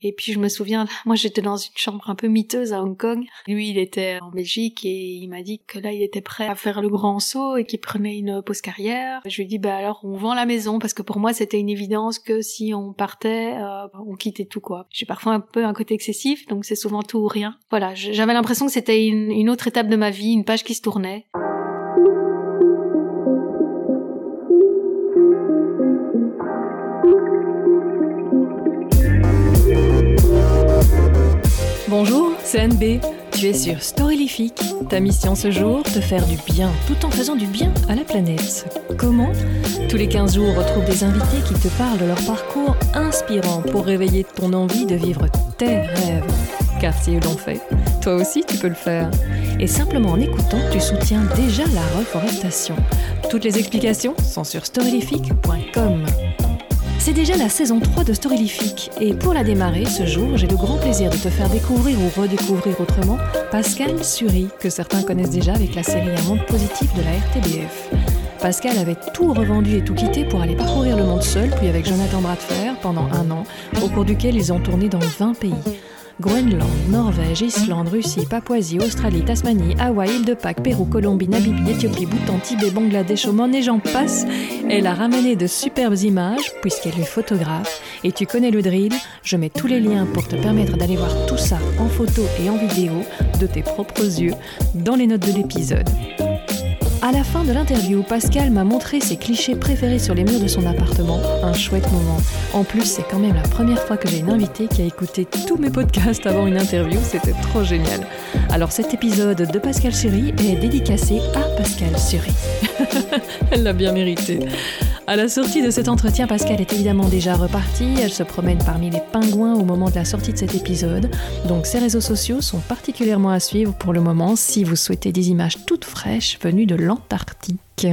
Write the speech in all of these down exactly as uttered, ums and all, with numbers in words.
Et puis je me souviens, moi j'étais dans une chambre un peu miteuse à Hong Kong. Lui, il était en Belgique et il m'a dit que là, il était prêt à faire le grand saut et qu'il prenait une pause carrière. Je lui ai dit, bah alors on vend la maison, parce que pour moi c'était une évidence que si on partait, euh, on quittait tout quoi. J'ai parfois un peu un côté excessif, donc c'est souvent tout ou rien. Voilà, j'avais l'impression que c'était une, une autre étape de ma vie, une page qui se tournait. Bonjour, c'est Anne B. Tu es sur Storylifique. Ta mission ce jour, te faire du bien, tout en faisant du bien à la planète. Comment ? Tous les quinze jours, retrouve des invités qui te parlent de leur parcours inspirant pour réveiller ton envie de vivre tes rêves. Car si eux l'ont fait, toi aussi tu peux le faire. Et simplement en écoutant, tu soutiens déjà la reforestation. Toutes les explications sont sur storylifique point com. C'est déjà la saison trois de Storylifique et pour la démarrer, ce jour, j'ai le grand plaisir de te faire découvrir ou redécouvrir autrement Pascal Sury, que certains connaissent déjà avec la série Un monde positif de la R T B F. Pascal avait tout revendu et tout quitté pour aller parcourir le monde seul, puis avec Jonathan Bradfer pendant un an, au cours duquel ils ont tourné dans vingt pays. Groenland, Norvège, Islande, Russie, Papouasie, Australie, Tasmanie, Hawaï, île de Pâques, Pérou, Colombie, Namibie, Éthiopie, Bhoutan, Tibet, Bangladesh, Oman et j'en passe. Elle a ramené de superbes images puisqu'elle est photographe. Et tu connais le drill, je mets tous les liens pour te permettre d'aller voir tout ça en photo et en vidéo de tes propres yeux dans les notes de l'épisode. À la fin de l'interview, Pascal m'a montré ses clichés préférés sur les murs de son appartement. Un chouette moment. En plus, c'est quand même la première fois que j'ai une invitée qui a écouté tous mes podcasts avant une interview. C'était trop génial. Alors cet épisode de Pascal Sury est dédicacé à Pascal Sury. Elle l'a bien mérité. À la sortie de cet entretien, Pascal est évidemment déjà repartie. Elle se promène parmi les pingouins au moment de la sortie de cet épisode. Donc ses réseaux sociaux sont particulièrement à suivre pour le moment si vous souhaitez des images toutes fraîches venues de l'Antarctique.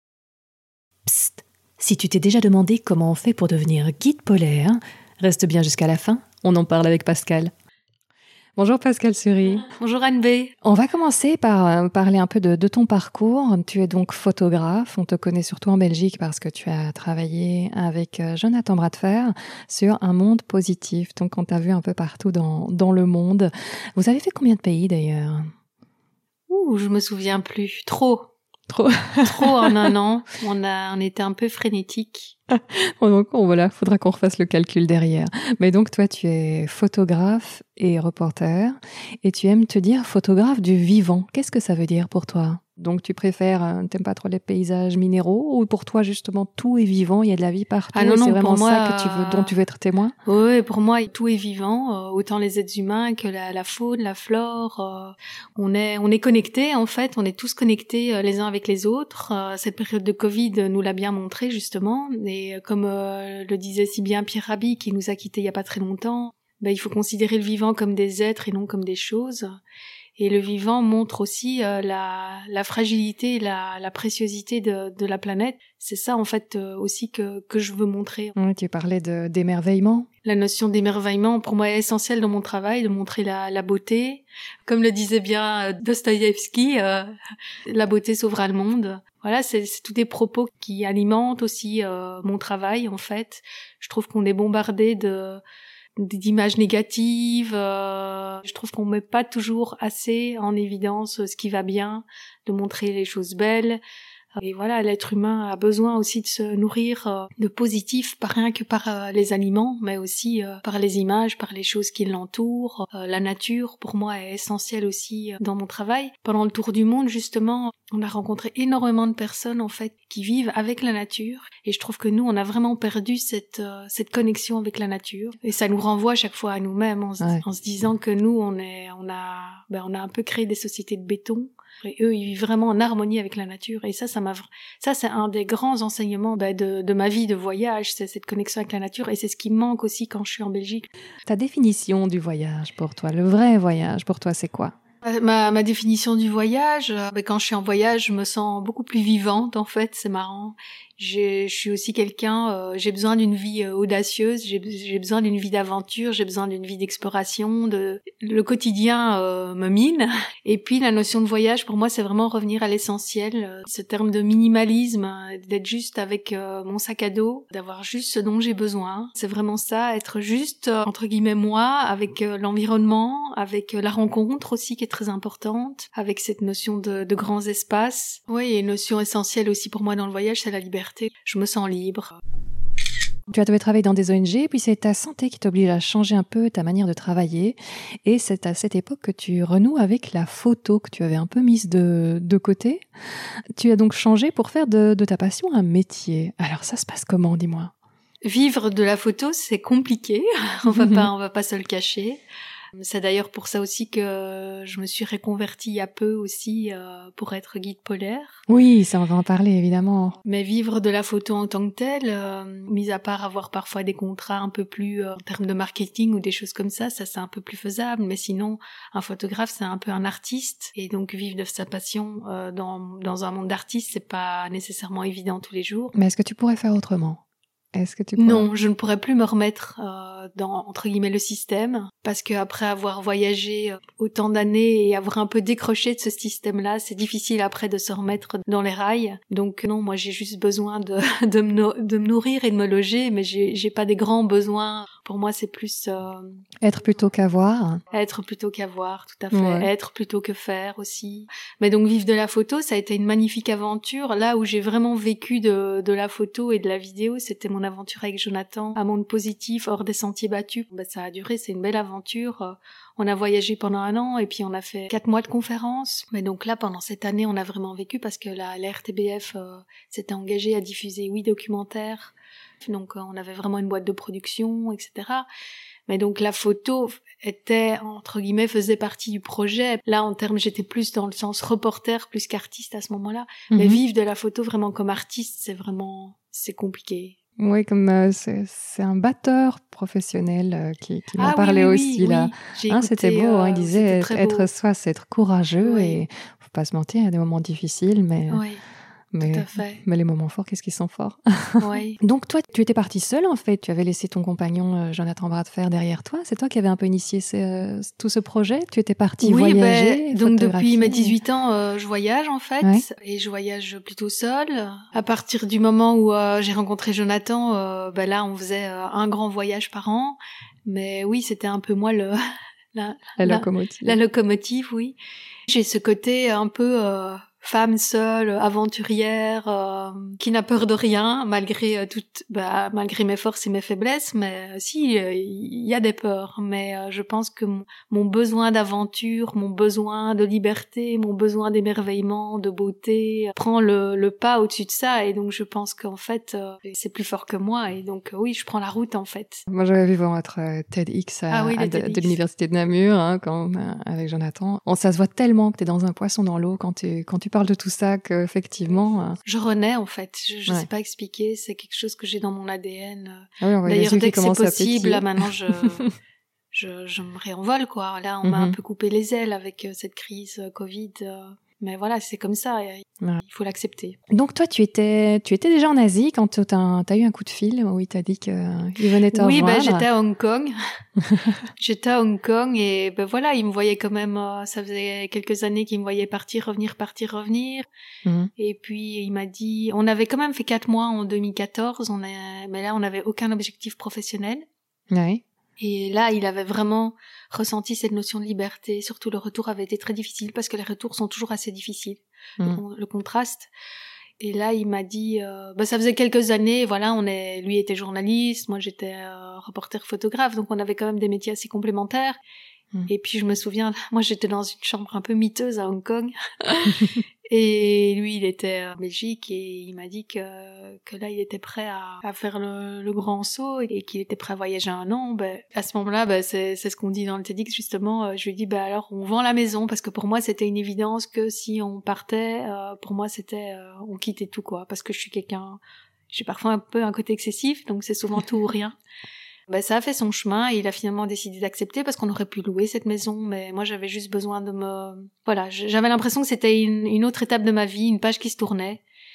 Psst, si tu t'es déjà demandé comment on fait pour devenir guide polaire, reste bien jusqu'à la fin, on en parle avec Pascal. Bonjour Pascal Sury. Bonjour Anne B. On va commencer par euh, parler un peu de, de ton parcours. Tu es donc photographe. On te connaît surtout en Belgique parce que tu as travaillé avec euh, Jonathan Bradfer sur Un monde positif. Donc on t'a vu un peu partout dans, dans le monde. Vous avez fait combien de pays d'ailleurs ? Ouh, je me souviens plus. Trop. Trop. Trop en un an. On a, on était un peu frénétique. Donc, on, voilà, faudra qu'on refasse le calcul derrière. Mais donc, toi, tu es photographe et reporter, et tu aimes te dire photographe du vivant. Qu'est-ce que ça veut dire pour toi ? Donc, tu préfères, t'aimes pas trop les paysages minéraux, ou pour toi, justement, tout est vivant, il y a de la vie partout, ah non, et non, c'est vraiment moi, ça que tu veux, dont tu veux être témoin ? Oui, pour moi, tout est vivant, euh, autant les êtres humains que la, la faune, la flore. Euh, on est, on est connectés, en fait, on est tous connectés euh, les uns avec les autres. Euh, cette période de Covid nous l'a bien montré, justement, et euh, comme euh, le disait si bien Pierre Rabhi, qui nous a quittés il y a pas très longtemps, ben, il faut considérer le vivant comme des êtres et non comme des choses. Et le vivant montre aussi euh, la, la fragilité, la, la préciosité de, de la planète. C'est ça, en fait, euh, aussi que, que je veux montrer. Oui, tu parlais de, d'émerveillement. La notion d'émerveillement, pour moi, est essentielle dans mon travail, de montrer la, la beauté. Comme le disait bien Dostoïevski, euh, la beauté sauvera le monde. Voilà, c'est, c'est tous des propos qui alimentent aussi euh, mon travail, en fait. Je trouve qu'on est bombardé de... d'images négatives, euh, je trouve qu'on met pas toujours assez en évidence ce qui va bien, de montrer les choses belles. Et voilà, l'être humain a besoin aussi de se nourrir euh, de positif, pas rien que par euh, les aliments, mais aussi euh, par les images, par les choses qui l'entourent. Euh, la nature, pour moi, est essentielle aussi euh, dans mon travail. Pendant le tour du monde, justement, on a rencontré énormément de personnes, en fait, qui vivent avec la nature. Et je trouve que nous, on a vraiment perdu cette euh, cette connexion avec la nature. Et ça nous renvoie chaque fois à nous-mêmes, en, ouais. en se disant que nous, on est, on a, ben, on a un peu créé des sociétés de béton. Et eux, ils vivent vraiment en harmonie avec la nature. Et ça, ça m'a, ça, c'est un des grands enseignements bah, de, de ma vie de voyage, c'est cette connexion avec la nature. Et c'est ce qui me manque aussi quand je suis en Belgique. Ta définition du voyage pour toi, le vrai voyage pour toi, c'est quoi ? Ma, ma définition du voyage, euh, bah, quand je suis en voyage, je me sens beaucoup plus vivante, en fait. C'est marrant. J'ai, je suis aussi quelqu'un, euh, j'ai besoin d'une vie euh, audacieuse, j'ai, j'ai besoin d'une vie d'aventure, j'ai besoin d'une vie d'exploration, de le quotidien euh, me mine. Et puis la notion de voyage, pour moi, c'est vraiment revenir à l'essentiel. Ce terme de minimalisme, d'être juste avec euh, mon sac à dos, d'avoir juste ce dont j'ai besoin. C'est vraiment ça, être juste, euh, entre guillemets, moi, avec euh, l'environnement, avec euh, la rencontre aussi qui est très importante, avec cette notion de, de grands espaces. Oui, et une notion essentielle aussi pour moi dans le voyage, c'est la liberté. Je me sens libre. Tu as travaillé dans des O N G, puis c'est ta santé qui t'oblige à changer un peu ta manière de travailler. Et c'est à cette époque que tu renoues avec la photo que tu avais un peu mise de, de côté. Tu as donc changé pour faire de, de ta passion un métier. Alors ça se passe comment, dis-moi? Vivre de la photo, c'est compliqué. On va pas, on va pas se le cacher. C'est d'ailleurs pour ça aussi que je me suis reconvertie il y a peu aussi euh, pour être guide polaire. Oui, ça on va en parler évidemment. Mais vivre de la photo en tant que telle, euh, mis à part avoir parfois des contrats un peu plus euh, en termes de marketing ou des choses comme ça, ça c'est un peu plus faisable. Mais sinon, un photographe c'est un peu un artiste et donc vivre de sa passion euh, dans dans un monde d'artistes c'est pas nécessairement évident tous les jours. Mais est-ce que tu pourrais faire autrement? Est-ce que tu pourrais... Non, je ne pourrais plus me remettre euh, dans entre guillemets le système parce que après avoir voyagé autant d'années et avoir un peu décroché de ce système-là, c'est difficile après de se remettre dans les rails. Donc non, moi j'ai juste besoin de de me, no- de me nourrir et de me loger, mais j'ai j'ai pas des grands besoins. Pour moi, c'est plus euh, être plutôt qu'avoir. Être plutôt qu'avoir, tout à fait. Ouais. Être plutôt que faire aussi. Mais donc vivre de la photo, ça a été une magnifique aventure. Là où j'ai vraiment vécu de de la photo et de la vidéo, c'était mon aventure avec Jonathan, un monde positif, hors des sentiers battus. Ben, ça a duré, c'est une belle aventure. On a voyagé pendant un an et puis on a fait quatre mois de conférences. Mais donc là, pendant cette année, on a vraiment vécu parce que la, la R T B F euh, s'était engagée à diffuser huit documentaires. Donc euh, on avait vraiment une boîte de production, et cetera. Mais donc la photo était, entre guillemets, faisait partie du projet. Là, en termes, j'étais plus dans le sens reporter plus qu'artiste à ce moment-là. Mm-hmm. Mais vivre de la photo vraiment comme artiste, c'est vraiment, c'est compliqué. Oui, comme euh, c'est, c'est un batteur professionnel euh, qui, qui m'en ah, parlait oui, oui, aussi oui, là. J'ai hein, écouté, c'était beau, euh, hein, il disait être, être soi, c'est être courageux oui. et faut pas se mentir, il y a des moments difficiles, mais oui, mais, tout à fait. mais les moments forts, qu'est-ce qu'ils sont forts. Oui. Donc toi, tu étais partie seule en fait, tu avais laissé ton compagnon euh, Jonathan Bras de Fer derrière toi. C'est toi qui avais un peu initié ce, euh, tout ce projet. Tu étais partie oui, voyager. Ben, donc depuis mes dix-huit ans, euh, je voyage en fait, ouais. et je voyage plutôt seule. À partir du moment où euh, j'ai rencontré Jonathan, euh, ben là on faisait euh, un grand voyage par an. Mais oui, c'était un peu moi le la, la, la locomotive. La locomotive, oui. J'ai ce côté un peu euh, femme seule, aventurière, euh, qui n'a peur de rien, malgré euh, toutes, bah, malgré mes forces et mes faiblesses. Mais euh, si, il euh, y a des peurs. Mais euh, je pense que mon, mon besoin d'aventure, mon besoin de liberté, mon besoin d'émerveillement, de beauté, euh, prend le, le pas au-dessus de ça. Et donc je pense qu'en fait, euh, c'est plus fort que moi. Et donc euh, oui, je prends la route en fait. Moi, j'avais vu votre euh, TEDx à, ah oui, à de, TEDx. de l'université de Namur, hein, quand, euh, avec Jonathan. On, ça se voit tellement que t'es dans un poisson dans l'eau quand tu quand tu parles de tout ça, que effectivement. Euh... Je renais en fait. Je, je ouais. sais pas expliquer. C'est quelque chose que j'ai dans mon A D N. Ah oui, on D'ailleurs, dès que c'est possible, là maintenant, je je, je me réenvole quoi. Là, on mm-hmm. m'a un peu coupé les ailes avec euh, cette crise euh, Covid. Euh... Mais voilà, c'est comme ça. Il ouais. faut l'accepter. Donc toi, tu étais, tu étais déjà en Asie quand tu as eu un coup de fil où il t'a dit qu'il venait te oui, rejoindre. Oui, ben j'étais à Hong Kong. j'étais à Hong Kong et ben voilà, il me voyait quand même. Euh, ça faisait quelques années qu'il me voyait partir, revenir, partir, revenir. Mm-hmm. Et puis il m'a dit, on avait quand même fait quatre mois en deux mille quatorze. On a, mais là, on n'avait aucun objectif professionnel. Oui. Et là, il avait vraiment ressenti cette notion de liberté. Surtout, le retour avait été très difficile parce que les retours sont toujours assez difficiles. Mmh. Le, le contraste. Et là, il m'a dit, euh, bah, ça faisait quelques années, voilà, on est, lui était journaliste, moi j'étais euh, reporter photographe, donc on avait quand même des métiers assez complémentaires. Mmh. Et puis je me souviens, moi j'étais dans une chambre un peu miteuse à Hong Kong. Et lui, il était en Belgique et il m'a dit que que là, il était prêt à, à faire le, le grand saut et qu'il était prêt à voyager un an. Ben, à ce moment-là, ben, c'est, c'est ce qu'on dit dans le TEDx justement. Je lui ai dit, ben alors, on vend la maison parce que pour moi, c'était une évidence que si on partait, euh, pour moi, c'était euh, on quittait tout quoi. Parce que je suis quelqu'un, j'ai parfois un peu un côté excessif, donc c'est souvent tout ou rien. Ben, ça a fait son chemin et il a finalement décidé d'accepter parce qu'on aurait pu louer cette maison, mais moi j'avais juste besoin de me... Voilà, j'avais l'impression que c'était une, une autre étape de ma vie, une page qui se tournait.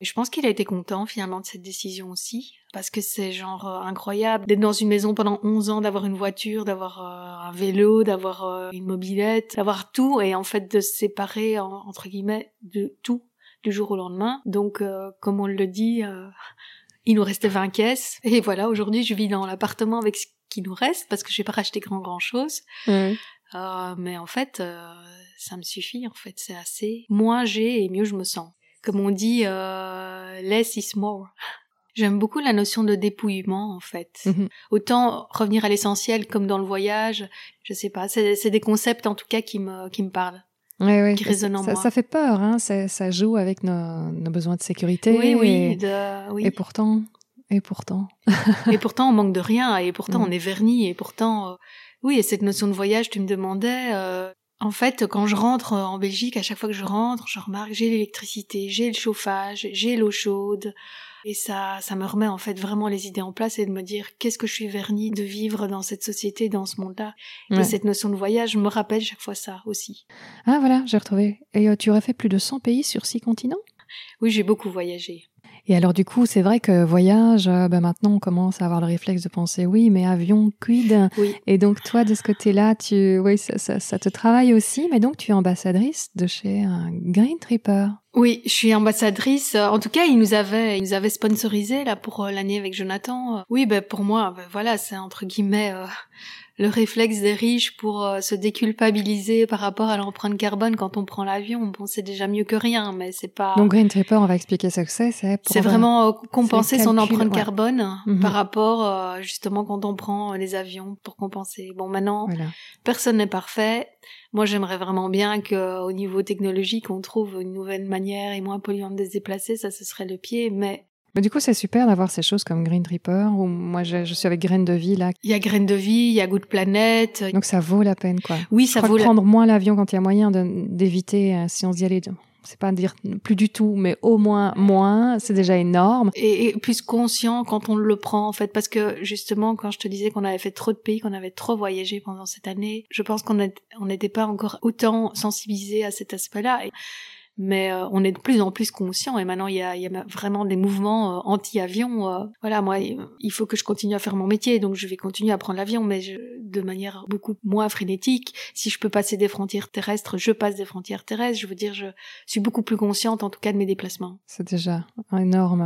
Et je pense qu'il a été content finalement de cette décision aussi, parce que c'est genre euh, incroyable d'être dans une maison pendant onze ans, d'avoir une voiture, d'avoir euh, un vélo, d'avoir euh, une mobilette, d'avoir tout, et en fait de se séparer en, entre guillemets de tout du jour au lendemain. Donc euh, comme on le dit, euh, il nous restait vingt caisses, et voilà, aujourd'hui je vis dans l'appartement avec ce qui nous reste, parce que j'ai pas racheté grand grand chose. Mmh. Euh, mais en fait, euh, ça me suffit, en fait, c'est assez. Moins j'ai et mieux je me sens. Comme on dit, euh, less is more. J'aime beaucoup la notion de dépouillement, en fait. Mm-hmm. Autant revenir à l'essentiel comme dans le voyage, je sais pas, c'est, c'est des concepts en tout cas qui me, qui me parlent. Oui, oui. Qui résonnent en ça, moi. Ça fait peur, hein, ça, ça joue avec nos, nos besoins de sécurité. Oui, oui, et, de, oui. Et pourtant, et pourtant. et pourtant on manque de rien, et pourtant mm. on est verni, et pourtant, euh, oui, et cette notion de voyage, tu me demandais, euh, en fait, quand je rentre en Belgique, à chaque fois que je rentre, je remarque, j'ai l'électricité, j'ai le chauffage, j'ai l'eau chaude. Et ça, ça me remet en fait vraiment les idées en place et de me dire qu'est-ce que je suis vernie de vivre dans cette société, dans ce monde-là. Ouais. Et cette notion de voyage me rappelle chaque fois ça aussi. Ah voilà, j'ai retrouvé. Et euh, tu aurais fait plus de cent pays sur six continents ? Oui, j'ai beaucoup voyagé. Et alors du coup, c'est vrai que voyage, euh, ben maintenant on commence à avoir le réflexe de penser oui, mais avion, quid. Oui. Et donc toi, de ce côté-là, tu, oui, ça, ça, ça te travaille aussi, mais donc tu es ambassadrice de chez un Green Tripper. Oui, je suis ambassadrice. En tout cas, ils nous avaient, ils nous avaient sponsorisé là pour l'année avec Jonathan. Oui, ben pour moi, ben voilà, c'est entre guillemets euh, le réflexe des riches pour euh, se déculpabiliser par rapport à l'empreinte carbone quand on prend l'avion. Bon, c'est déjà mieux que rien, mais c'est pas. Donc Green Tripper, on va expliquer ce que c'est. C'est, pour c'est vraiment euh, compenser calcul, son empreinte ouais. carbone mm-hmm. par rapport euh, justement quand on prend les avions pour compenser. Bon, maintenant, voilà. Personne n'est parfait. Moi, j'aimerais vraiment bien qu'au niveau technologique, on trouve une nouvelle manière et moins polluante de se déplacer. Ça, ce serait le pied, mais... Mais du coup, c'est super d'avoir ces choses comme Green Tripper, ou moi, je, je suis avec Graines de Vie, là. Il y a Graines de Vie, il y a Good Planet. Donc, ça vaut la peine, quoi. Oui, ça je vaut crois que la... prendre moins l'avion quand il y a moyen de, d'éviter, euh, si on se dit, allez, c'est pas dire plus du tout, mais au moins moins, c'est déjà énorme. Et, et plus conscient quand on le prend, en fait, parce que justement, quand je te disais qu'on avait fait trop de pays, qu'on avait trop voyagé pendant cette année, je pense qu'on n'était pas encore autant sensibilisé à cet aspect-là. Et... mais euh, on est de plus en plus conscient et maintenant il y a, il y a vraiment des mouvements euh, anti-avion. Euh, voilà, moi, il faut que je continue à faire mon métier, donc je vais continuer à prendre l'avion, mais je, de manière beaucoup moins frénétique. Si je peux passer des frontières terrestres, je passe des frontières terrestres. Je veux dire, je suis beaucoup plus consciente, en tout cas, de mes déplacements. C'est déjà énorme.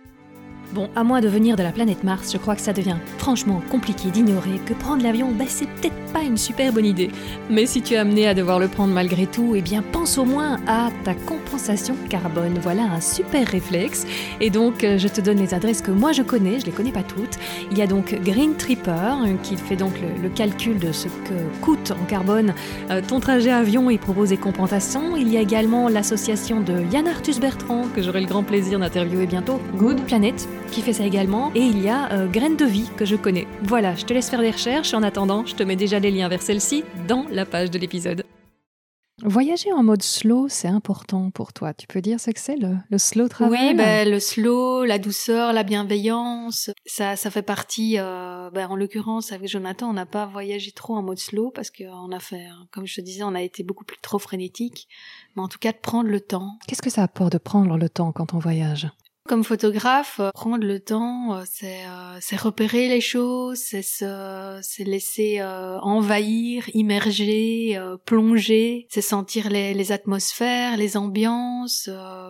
Bon, à moins de venir de la planète Mars, je crois que ça devient franchement compliqué d'ignorer que prendre l'avion, bah, c'est peut-être pas une super bonne idée. Mais si tu es amené à devoir le prendre malgré tout, eh bien pense au moins à ta compensation carbone. Voilà un super réflexe. Et donc, je te donne les adresses que moi je connais, je les connais pas toutes. Il y a donc Green Tripper qui fait donc le, le calcul de ce que coûte en carbone euh, ton trajet avion et propose des compensations. Il y a également l'association de Yann Arthus Bertrand, que j'aurai le grand plaisir d'interviewer bientôt, Good Planet, qui fait ça également, et il y a euh, Graines de Vie que je connais. Voilà, je te laisse faire des recherches, en attendant, je te mets déjà les liens vers celle-ci dans la page de l'épisode. Voyager en mode slow, c'est important pour toi. Tu peux dire ce que c'est, le, le slow travel ? Oui, ben, le slow, la douceur, la bienveillance, ça, ça fait partie, euh, ben, en l'occurrence, avec Jonathan, on n'a pas voyagé trop en mode slow parce qu'on a fait, comme je te disais, on a été beaucoup plus trop frénétique, mais en tout cas de prendre le temps. Qu'est-ce que ça apporte de prendre le temps quand on voyage ? Comme photographe, euh, prendre le temps, euh, c'est, euh, c'est repérer les choses, c'est se, c'est laisser euh, envahir, immerger, euh, plonger, c'est sentir les, les atmosphères, les ambiances, euh,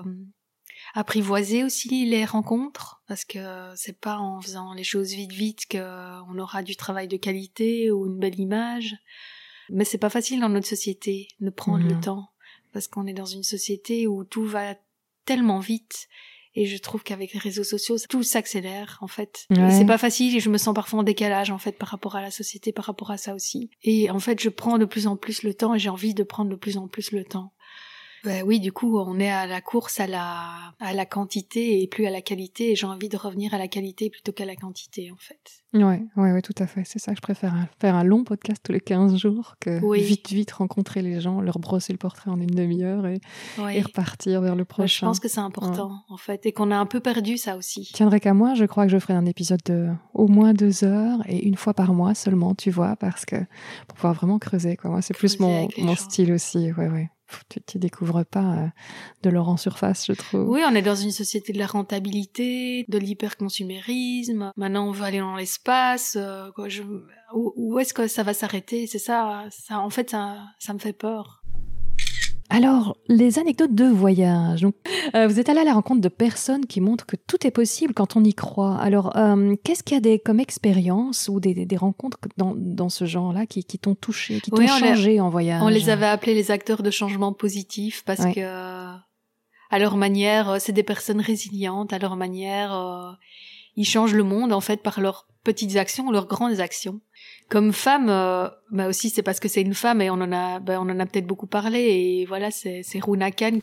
apprivoiser aussi les rencontres, parce que c'est pas en faisant les choses vite vite qu'on aura du travail de qualité ou une belle image. Mais c'est pas facile dans notre société de prendre mmh. le temps, parce qu'on est dans une société où tout va tellement vite. Et je trouve qu'avec les réseaux sociaux, tout s'accélère, en fait. Ouais. C'est pas facile et je me sens parfois en décalage, en fait, par rapport à la société, par rapport à ça aussi. Et en fait, je prends de plus en plus le temps et j'ai envie de prendre de plus en plus le temps. Ben oui, du coup, on est à la course à la, à la quantité et plus à la qualité. Et j'ai envie de revenir à la qualité plutôt qu'à la quantité, en fait. Ouais, ouais, ouais, tout à fait. C'est ça que je préfère, faire un long podcast tous les quinze jours que oui. vite, vite rencontrer les gens, leur brosser le portrait en une demi-heure et, oui. et repartir vers le prochain. Ouais, je pense que c'est important, ouais. en fait, et qu'on a un peu perdu ça aussi. Tiendrait qu'à moi, je crois que je ferai un épisode de au moins deux heures et une fois par mois seulement, tu vois, parce que pour pouvoir vraiment creuser, quoi. Moi, c'est creuser plus mon, mon style aussi, ouais, ouais. tu ne découvres pas euh, de l'or en surface, je trouve. Oui, on est dans une société de la rentabilité, de l'hyperconsumérisme. Maintenant, on veut aller dans l'espace. Euh, quoi, je... où, où est-ce que ça va s'arrêter? C'est ça, ça. En fait, ça, ça me fait peur. Alors, les anecdotes de voyage. Donc, euh, vous êtes allé à la rencontre de personnes qui montrent que tout est possible quand on y croit. Alors, euh, qu'est-ce qu'il y a des, comme expérience ou des, des, des rencontres dans, dans ce genre-là qui, qui t'ont touché, qui t'ont oui, changé les, en voyage? On les avait appelés les acteurs de changement positif parce oui. que, à leur manière, c'est des personnes résilientes. À leur manière, euh, ils changent le monde en fait par leurs petites actions, leurs grandes actions. Comme femme, euh, bah aussi c'est parce que c'est une femme et on en a, bah on en a peut-être beaucoup parlé et voilà c'est c'est Runa Khan.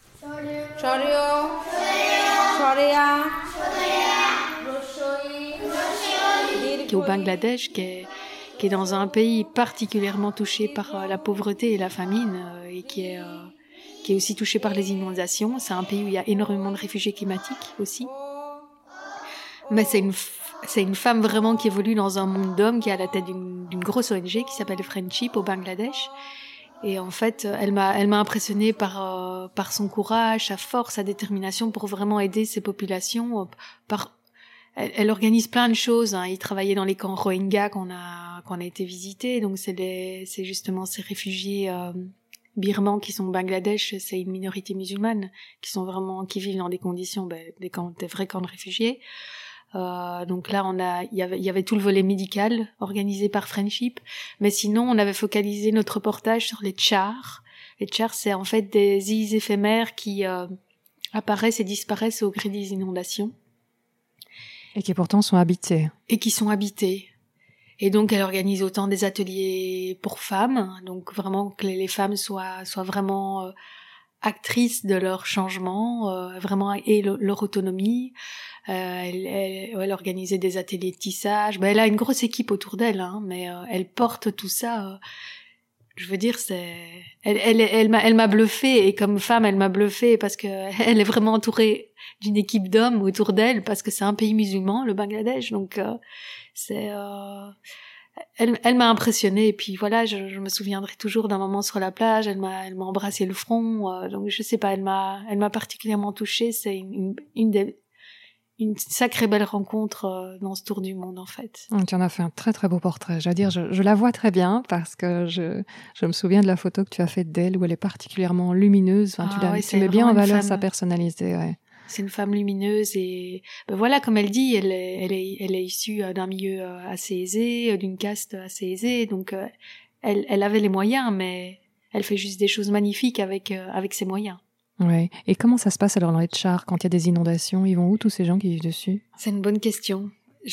Qui est au Bangladesh, qui est qui est dans un pays particulièrement touché par euh, la pauvreté et la famine euh, et qui est euh, qui est aussi touché par les inondations. C'est un pays où il y a énormément de réfugiés climatiques aussi. Mais c'est une C'est une femme vraiment qui évolue dans un monde d'hommes, qui est à la tête d'une, d'une grosse O N G qui s'appelle Friendship au Bangladesh. Et en fait, elle m'a, elle m'a impressionnée par, euh, par son courage, sa force, sa détermination pour vraiment aider ces populations. Par, elle, elle organise plein de choses. Hein. Il travaillait dans les camps Rohingyas qu'on a, qu'on a été visiter. Donc c'est les, c'est justement ces réfugiés euh, birmans qui sont au Bangladesh. C'est une minorité musulmane qui sont vraiment, qui vivent dans des conditions, ben, des camps, des vrais camps de réfugiés. Euh, donc là, on a, il y avait, il y avait tout le volet médical organisé par Friendship, mais sinon, on avait focalisé notre reportage sur les tchars. Les tchars, c'est en fait des îles éphémères qui euh, apparaissent et disparaissent au gré des inondations. Et qui pourtant sont habitées. Et qui sont habitées. Et donc, elle organise autant des ateliers pour femmes, donc vraiment que les femmes soient, soient vraiment euh, actrices de leur changement, euh, vraiment et le, leur autonomie. Euh, elle, elle, elle organisait des ateliers de tissage. Ben, elle a une grosse équipe autour d'elle, hein, mais euh, elle porte tout ça. Euh, je veux dire, c'est, elle, elle, elle, elle m'a, elle m'a bluffée et comme femme, elle m'a bluffée parce que elle est vraiment entourée d'une équipe d'hommes autour d'elle parce que c'est un pays musulman, le Bangladesh, donc euh, c'est. Euh, elle, elle m'a impressionnée et puis voilà, je, je me souviendrai toujours d'un moment sur la plage. Elle m'a, elle m'a embrassé le front, euh, donc je sais pas, elle m'a, elle m'a particulièrement touchée. C'est une, une, une des une sacrée belle rencontre euh, dans ce tour du monde, en fait. Tu en as fait un très, très beau portrait. Je veux dire, je, je la vois très bien parce que je, je me souviens de la photo que tu as faite d'elle où elle est particulièrement lumineuse. Enfin, ah, tu, la, ouais, tu mets bien en valeur femme, sa personnalité. Ouais. C'est une femme lumineuse et ben voilà, comme elle dit, elle est, elle est, elle est issue d'un milieu assez aisé, d'une caste assez aisée. Donc, euh, elle, elle avait les moyens, mais elle fait juste des choses magnifiques avec, euh, avec ses moyens. Ouais. Et comment ça se passe alors dans les tchars quand il y a des inondations? Ils vont où tous ces gens qui vivent dessus? C'est une bonne question.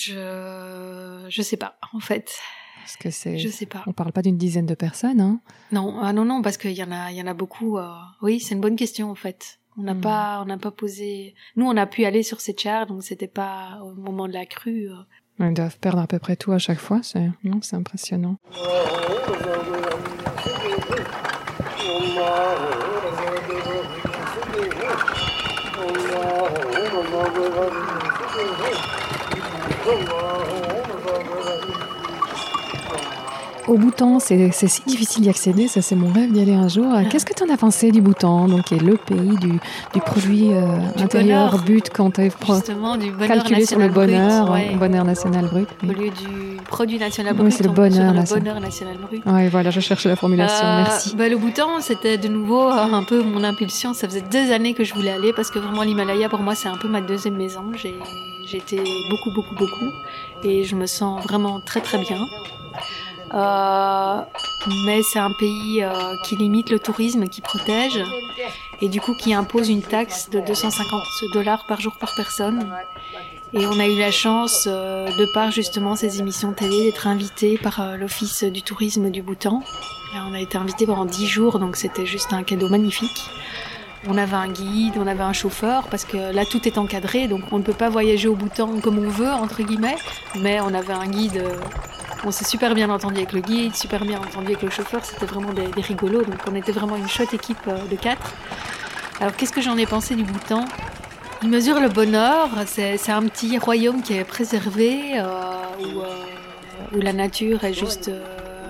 Je je sais pas en fait. Parce que c'est. Je sais pas. On parle pas d'une dizaine de personnes, hein? Non, ah non non parce qu'il y en a il y en a beaucoup. Euh... Oui, c'est une bonne question en fait. On n'a mmh. pas on n'a pas posé. Nous on a pu aller sur ces tchars donc c'était pas au moment de la crue. Euh... Ils doivent perdre à peu près tout à chaque fois. C'est non, c'est impressionnant. Au Bhoutan, c'est, c'est si difficile d'y accéder, ça c'est mon rêve d'y aller un jour. Qu'est-ce que tu en as pensé du Bhoutan, donc qui est le pays du, du produit euh, du intérieur bonheur. Brut quand tu as calculé sur le bonheur, brut, ouais. bonheur national brut. Oui. Au lieu du produit national brut, oui, c'est le bonheur, le bonheur national brut. Oui, voilà, je cherchais la formulation, euh, merci. Bah, le Bhoutan, c'était de nouveau un peu mon impulsion. Ça faisait deux années que je voulais aller parce que vraiment l'Himalaya, pour moi, c'est un peu ma deuxième maison. J'ai, j'ai été beaucoup, beaucoup, beaucoup et je me sens vraiment très, très bien. Euh, mais c'est un pays euh, qui limite le tourisme, qui protège et du coup qui impose une taxe de deux cent cinquante dollars par jour par personne. Et on a eu la chance, euh, de par justement ces émissions télé, d'être invités par euh, l'Office du tourisme du Bhoutan. Et on a été invités pendant dix jours, donc c'était juste un cadeau magnifique. On avait un guide, on avait un chauffeur, parce que là tout est encadré, donc on ne peut pas voyager au Bhoutan comme on veut, entre guillemets, mais on avait un guide... Euh, On s'est super bien entendu avec le guide, super bien entendu avec le chauffeur, c'était vraiment des, des rigolos, donc on était vraiment une chouette équipe de quatre. Alors qu'est-ce que j'en ai pensé du Bhoutan? Il mesure le bonheur, c'est, c'est un petit royaume qui est préservé, euh, où, euh, où la nature est juste euh,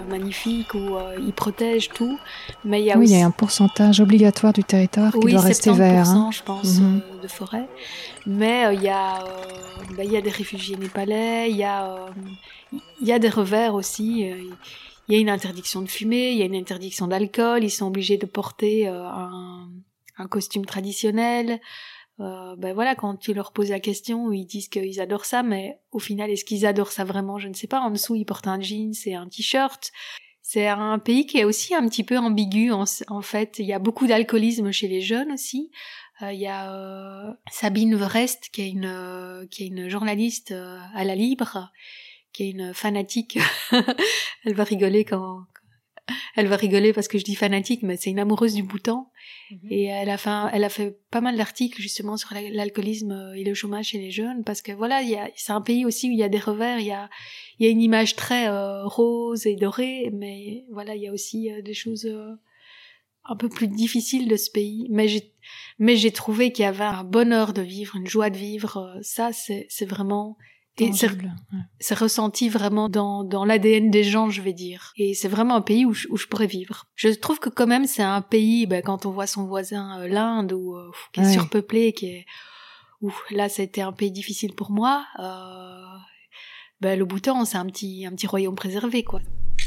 magnifiques où euh, ils protègent tout. Mais il y a oui, aussi... il y a un pourcentage obligatoire du territoire qui oui, doit rester vert. soixante pour cent, Hein. je pense, Mm-hmm. euh, de forêt. Mais il euh, y a, euh, bah, y a des réfugiés népalais, il y a, il y a des revers aussi. Il y a une interdiction de fumer, il y a une interdiction d'alcool. Ils sont obligés de porter euh, un, un costume traditionnel. Euh, ben voilà, quand tu leur poses la question, ils disent qu'ils adorent ça, mais au final, est-ce qu'ils adorent ça vraiment? Je ne sais pas. En dessous, ils portent un jeans et un t-shirt. C'est un pays qui est aussi un petit peu ambigu, en, en fait. Il y a beaucoup d'alcoolisme chez les jeunes aussi. Euh, il y a euh, Sabine Verest, qui est une, euh, qui est une journaliste euh, à la Libre, qui est une fanatique. Elle va rigoler quand... Elle va rigoler parce que je dis fanatique, mais c'est une amoureuse du Bhoutan. Mmh. Et elle a fait, un, elle a fait pas mal d'articles justement sur l'alcoolisme et le chômage chez les jeunes, parce que voilà, il y a, c'est un pays aussi où il y a des revers, il y a, il y a une image très euh, rose et dorée, mais voilà, il y a aussi euh, des choses euh, un peu plus difficiles de ce pays. Mais j'ai, mais j'ai trouvé qu'il y avait un bonheur de vivre, une joie de vivre. Ça, c'est, c'est vraiment... Et c'est, c'est ressenti vraiment dans, dans l'A D N des gens, je vais dire. Et c'est vraiment un pays où je, où je pourrais vivre. Je trouve que quand même, c'est un pays, ben, quand on voit son voisin, euh, l'Inde, où, euh, qui est ouais. surpeuplé, qui est... Ouh, là, c'était un pays difficile pour moi. Euh, ben, le Bhoutan, c'est un petit, un petit royaume préservé, quoi.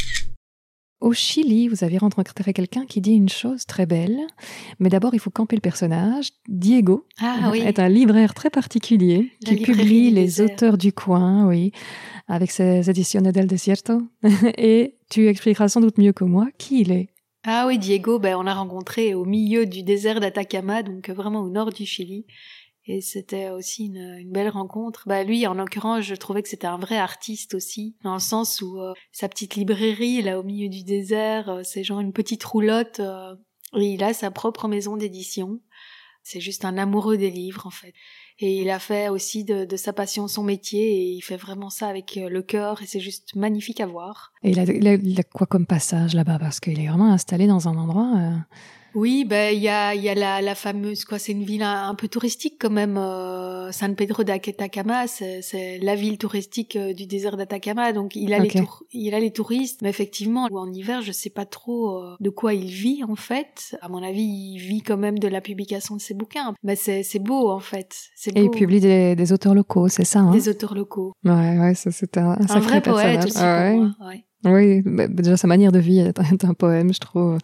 Au Chili, vous avez rencontré quelqu'un qui dit une chose très belle, mais d'abord il faut camper le personnage. Diego ah, oui. est un libraire très particulier La qui publie les auteurs du coin, oui, avec ses Ediciones del Desierto. Et tu expliqueras sans doute mieux que moi qui il est. Ah oui, Diego, ben, on l'a rencontré au milieu du désert d'Atacama, donc vraiment au nord du Chili. Et c'était aussi une, une belle rencontre. Bah lui, en l'occurrence, je trouvais que c'était un vrai artiste aussi, dans le sens où euh, sa petite librairie, là au milieu du désert, euh, c'est genre une petite roulotte, euh, et il a sa propre maison d'édition. C'est juste un amoureux des livres, en fait. Et il a fait aussi de, de sa passion son métier, et il fait vraiment ça avec le cœur, et c'est juste magnifique à voir. Et il a, il a, il a quoi comme passage là-bas? Parce qu'il est vraiment installé dans un endroit... Euh... Oui, ben il y a il y a la la fameuse quoi, c'est une ville un, un peu touristique quand même, euh, San Pedro d'Atacama, c'est c'est la ville touristique euh, du désert d'Atacama, donc il a okay. les tour, il a les touristes, mais effectivement en hiver, je sais pas trop euh, de quoi il vit en fait. À mon avis, il vit quand même de la publication de ses bouquins, mais c'est c'est beau en fait, c'est beau. Et il publie des des auteurs locaux, c'est ça hein? Des auteurs locaux. Ouais ouais, ça c'est un un, un vrai poète aussi ah, pour ouais. moi, ouais. Oui, bah, déjà sa manière de vivre est un, est un poème, je trouve.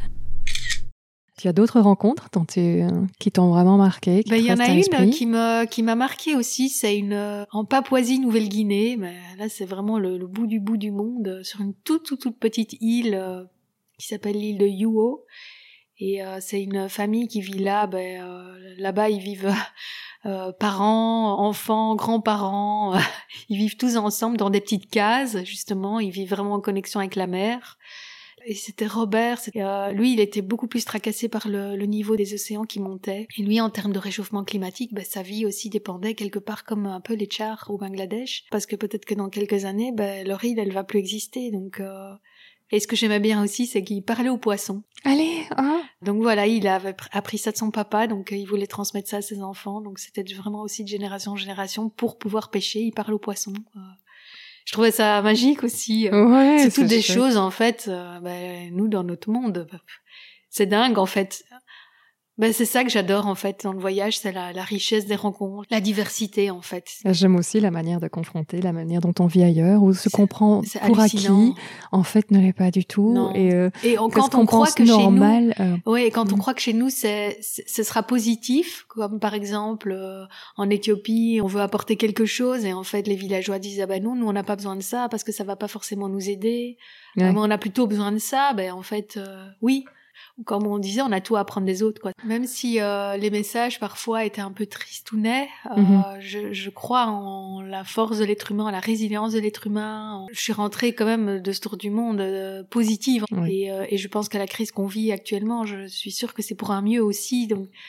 Il y a d'autres rencontres dont tu, qui t'ont vraiment marqué? Ben, il y en a une qui m'a, qui m'a marqué aussi, c'est une, en Papouasie-Nouvelle-Guinée, mais là, c'est vraiment le, le bout du bout du monde, sur une toute, toute, toute petite île, euh, qui s'appelle l'île de Yuo. Et, euh, c'est une famille qui vit là, ben, euh, là-bas, ils vivent, euh, parents, enfants, grands-parents, ils vivent tous ensemble dans des petites cases, justement, ils vivent vraiment en connexion avec la mer. Et c'était Robert, c'était, euh, lui il était beaucoup plus tracassé par le, le niveau des océans qui montait. Et lui en termes de réchauffement climatique, ben, sa vie aussi dépendait quelque part comme un peu les Tchars au Bangladesh. Parce que peut-être que dans quelques années, ben, leur île elle va plus exister. Donc, euh... Et ce que j'aimais bien aussi, c'est qu'il parlait aux poissons. Allez, hein. Donc voilà, il avait appris ça de son papa, donc euh, il voulait transmettre ça à ses enfants. Donc c'était vraiment aussi de génération en génération pour pouvoir pêcher, il parle aux poissons. Euh... Je trouvais ça magique aussi. Ouais, c'est toutes c'est des chouette. choses, en fait, euh, ben, nous, dans notre monde, c'est dingue, en fait. Ben, c'est ça que j'adore, en fait, dans le voyage, c'est la, la richesse des rencontres, la diversité, en fait. J'aime aussi la manière de confronter, la manière dont on vit ailleurs, où se comprend c'est pour hallucinant. acquis, en fait, ne l'est pas du tout. Non. Et, euh, et on, quand on on croit que normal, chez nous, euh... oui, quand mmh. on croit que chez nous, c'est, c'est, ce sera positif, comme par exemple, euh, en Éthiopie, on veut apporter quelque chose, et en fait, les villageois disent, ah ben non, nous, on n'a pas besoin de ça, parce que ça va pas forcément nous aider. Ouais. Ah, mais on a plutôt besoin de ça, ben, en fait, euh, oui. Comme on disait, on a tout à apprendre des autres, quoi. Même si euh, les messages parfois étaient un peu tristounets, euh, mm-hmm. je, je crois en la force de l'être humain, en la résilience de l'être humain. Je suis rentrée quand même de ce tour du monde euh, positive, oui. et, euh, et je pense que la crise qu'on vit actuellement, je suis sûre que c'est pour un mieux aussi. Donc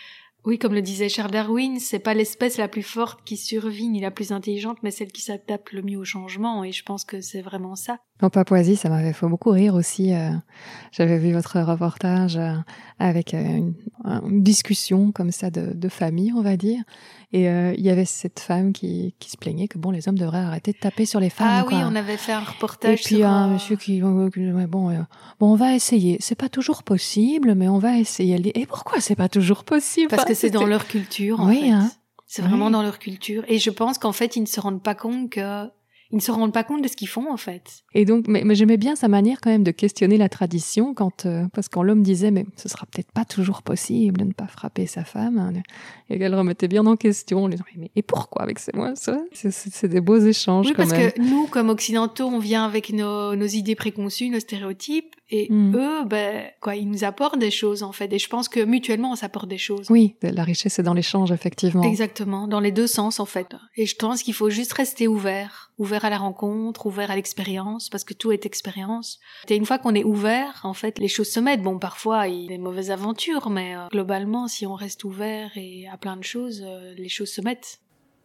Oui, comme le disait Charles Darwin, c'est pas l'espèce la plus forte qui survit ni la plus intelligente, mais celle qui s'adapte le mieux au changement. Et je pense que c'est vraiment ça. En Papouasie, ça m'avait fait beaucoup rire aussi. Euh, j'avais vu votre reportage euh, avec euh, une, une discussion comme ça de, de famille, on va dire. Et euh, il y avait cette femme qui, qui se plaignait que bon, les hommes devraient arrêter de taper sur les femmes. Ah quoi. oui, on avait fait un reportage. Et puis sur, un euh... monsieur qui, euh, ouais, bon, euh, bon, on va essayer. C'est pas toujours possible, mais on va essayer. Elle dit, et pourquoi c'est pas toujours possible? Parce enfin, que c'est c'était... dans leur culture, en oui, fait. Hein. C'est vraiment oui. dans leur culture. Et je pense qu'en fait, ils ne se rendent pas compte que, ils ne se rendent pas compte de ce qu'ils font, en fait. Et donc, mais, mais j'aimais bien sa manière quand même de questionner la tradition, quand, euh, parce que quand l'homme disait, mais ce sera peut-être pas toujours possible de ne pas frapper sa femme, hein, et qu'elle remettait bien en question, en lui disant, mais et pourquoi avec ces mots, ça? C'est, c'est, c'est des beaux échanges, oui, quand parce même. que nous, comme occidentaux, on vient avec nos, nos idées préconçues, nos stéréotypes, et Mm. eux, ben, quoi, ils nous apportent des choses, en fait. Et je pense que mutuellement, on s'apporte des choses. Oui, la richesse est dans l'échange, effectivement. Exactement, dans les deux sens, en fait. Et je pense qu'il faut juste rester ouvert, ouvert à la rencontre, ouvert à l'expérience, parce que tout est expérience. Et une fois qu'on est ouvert, en fait, les choses se mettent. Bon, parfois, il y a des mauvaises aventures, mais euh, globalement, si on reste ouvert et à plein de choses, euh, les choses se mettent.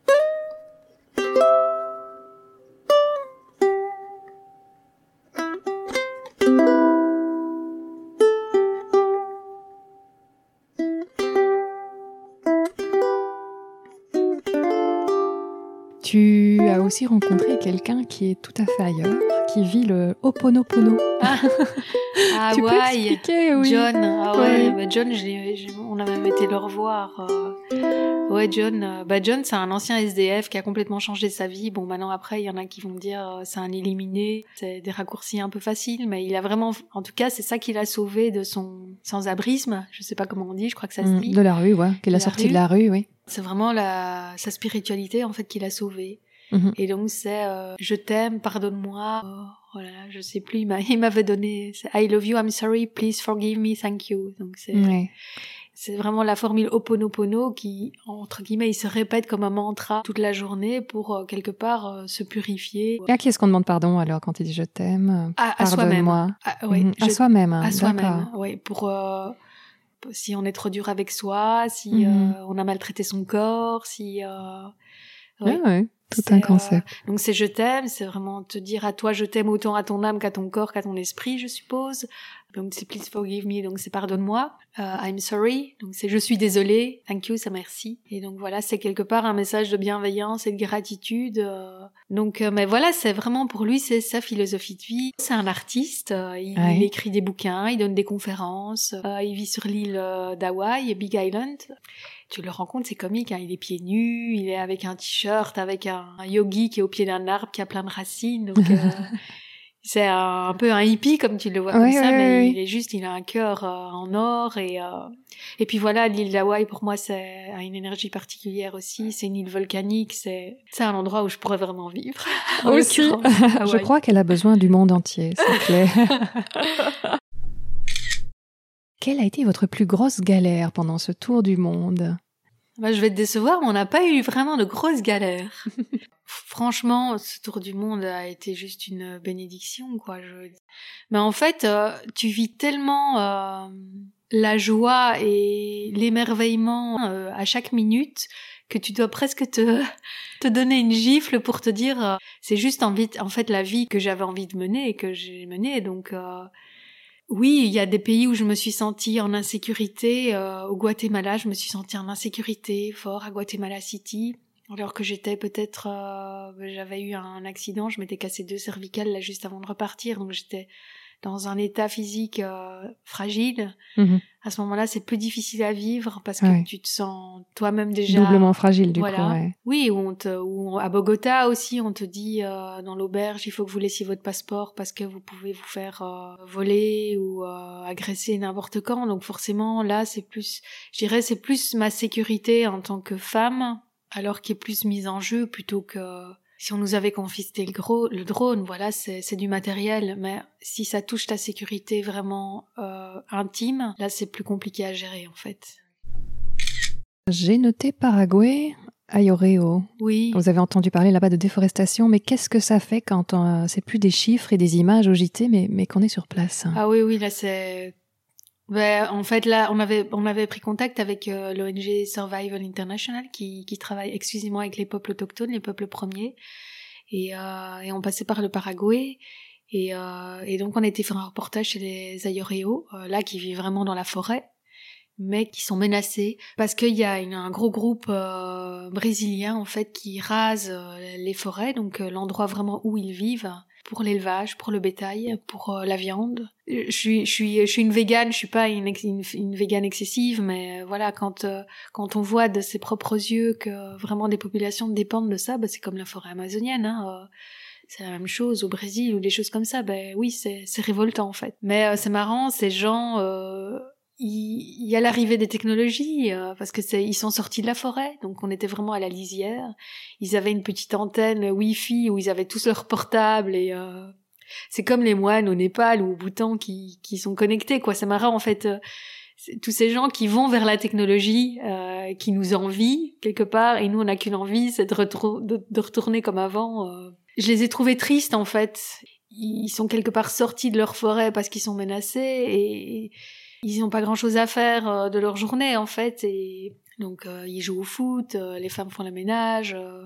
Tu as aussi rencontré quelqu'un qui est tout à fait ailleurs, qui vit le Ho'oponopono. Ah, ah tu peux ouais, expliquer, oui. John, ah ouais, Oui. bah John, je l'ai- je- on a même été le revoir. euh. Ouais, John, euh, bah John, c'est un ancien S D F qui a complètement changé sa vie. Bon, maintenant après, il y en a qui vont me dire euh, c'est un éliminé, c'est des raccourcis un peu faciles, mais il a vraiment, en tout cas, c'est ça qui l'a sauvé de son sans-abrisme. Je sais pas comment on dit, je crois que ça se Mm, dit. de la rue, ouais, qu'il a De la sorti rue. de la rue, oui. C'est vraiment la sa spiritualité en fait qui l'a sauvé. Mhm. Et donc c'est euh, je t'aime, pardonne-moi. Oh, oh là là, je sais plus. Il, m'a, il m'avait donné c'est, I love you, I'm sorry, please forgive me, thank you. Donc c'est Ouais. c'est vraiment la formule Ho'oponopono qui entre guillemets il se répète comme un mantra toute la journée pour euh, quelque part euh, se purifier. Et à qui est-ce qu'on demande pardon alors quand il dit je t'aime? À, à soi-même. Pardonne-moi. À, ouais, Mhm. À je- soi-même, hein, à soi-même. d'accord. Ouais, pour euh, si on est trop dur avec soi, si Mhm. euh, on a maltraité son corps, si euh, ouais. Ouais, ouais, tout C'est, un euh, concept. donc c'est je t'aime, c'est vraiment te dire à toi je t'aime autant à ton âme qu'à ton corps, qu'à ton esprit, je suppose. Donc c'est please forgive me, donc c'est pardonne-moi. Euh, I'm sorry, donc c'est je suis désolée. Thank you, c'est merci. Et donc voilà, c'est quelque part un message de bienveillance et de gratitude. euh. Donc euh, mais voilà, c'est vraiment pour lui, c'est sa philosophie de vie. C'est un artiste, euh, il, Ouais. il écrit des bouquins, il donne des conférences. Euh, il vit sur l'île euh, d'Hawaï, Big Island. Tu le rencontres, c'est comique, hein, il est pieds nus, il est avec un t-shirt, avec un, un yogi qui est au pied d'un arbre qui a plein de racines, donc euh, c'est un, un peu un hippie comme tu le vois Ouais, comme ça, ouais, mais ouais. il est juste, il a un cœur euh, en or et euh, et puis voilà, l'île d'Hawaï pour moi c'est a une énergie particulière aussi, c'est une île volcanique, c'est c'est un endroit où je pourrais vraiment vivre. En Aussi, l'occurrence, je Hawaï. crois qu'elle a besoin du monde entier, c'est clair. Quelle a été votre plus grosse galère pendant ce tour du monde? Bah, je vais te décevoir, mais on n'a pas eu vraiment de grosses galères. Franchement, ce tour du monde a été juste une bénédiction, quoi. Je... Mais en fait, euh, tu vis tellement euh, la joie et l'émerveillement euh, à chaque minute que tu dois presque te te donner une gifle pour te dire euh, c'est juste envie, en fait la vie que j'avais envie de mener et que j'ai menée. Donc euh, oui, il y a des pays où je me suis sentie en insécurité. Euh, au Guatemala, je me suis sentie en insécurité fort à Guatemala City. Alors que j'étais peut-être... Euh, j'avais eu un accident, je m'étais cassé deux cervicales là juste avant de repartir. Donc j'étais dans un état physique euh, fragile. Mhm. À ce moment-là, c'est plus difficile à vivre parce que Ouais. tu te sens toi-même déjà... Doublement fragile, du voilà. coup, ouais. Oui, où on te, où on- à Bogota aussi, on te dit euh, dans l'auberge, il faut que vous laissiez votre passeport parce que vous pouvez vous faire euh, voler ou euh, agresser n'importe quand. Donc forcément, là, c'est plus, je dirais, c'est plus ma sécurité en tant que femme, alors qui est plus mise en jeu plutôt que si on nous avait confisqué le, gros, le drone. Voilà, c'est, c'est du matériel, mais si ça touche ta sécurité vraiment euh, intime, là, c'est plus compliqué à gérer en fait. J'ai noté Paraguay, Ayoreo. Oui. Vous avez entendu parler là-bas de déforestation, mais qu'est-ce que ça fait quand euh, c'est plus des chiffres et des images au J T, mais, mais qu'on est sur place? Ah oui, oui, là c'est Ben, en fait, là, on avait, on avait pris contact avec euh, l'O N G Survival International qui, qui travaille exclusivement avec les peuples autochtones, les peuples premiers. Et, euh, et on passait par le Paraguay. Et, euh, et donc, on a été faire un reportage chez les Ayoreos, euh, là, qui vivent vraiment dans la forêt, mais qui sont menacés parce qu'il y a une, un gros groupe euh, brésilien, en fait, qui rase euh, les forêts, donc euh, l'endroit vraiment où ils vivent, pour l'élevage, pour le bétail, pour euh, la viande. Je suis, je suis, je suis une végane, je suis pas une, une, une végane excessive, mais euh, voilà, quand euh, quand on voit de ses propres yeux que vraiment des populations dépendent de ça, bah c'est comme la forêt amazonienne, hein. Euh, c'est la même chose au Brésil ou des choses comme ça. Ben oui, c'est c'est révoltant en fait. Mais euh, c'est marrant, ces gens. Euh, Il, il y a l'arrivée des technologies euh, parce que c'est ils sont sortis de la forêt, donc on était vraiment à la lisière. Ils avaient une petite antenne Wi-Fi où ils avaient tous leurs portables et euh, c'est comme les moines au Népal ou au Bhoutan qui qui sont connectés quoi. C'est marrant en fait. Euh, tous ces gens qui vont vers la technologie, euh, qui nous envient quelque part et nous on n'a qu'une envie, c'est de, retrou- de, de retourner comme avant. Euh. Je les ai trouvés tristes en fait. Ils sont quelque part sortis de leur forêt parce qu'ils sont menacés et ils n'ont pas grand-chose à faire euh, de leur journée, en fait. Et donc, euh, ils jouent au foot, euh, les femmes font le ménage, euh,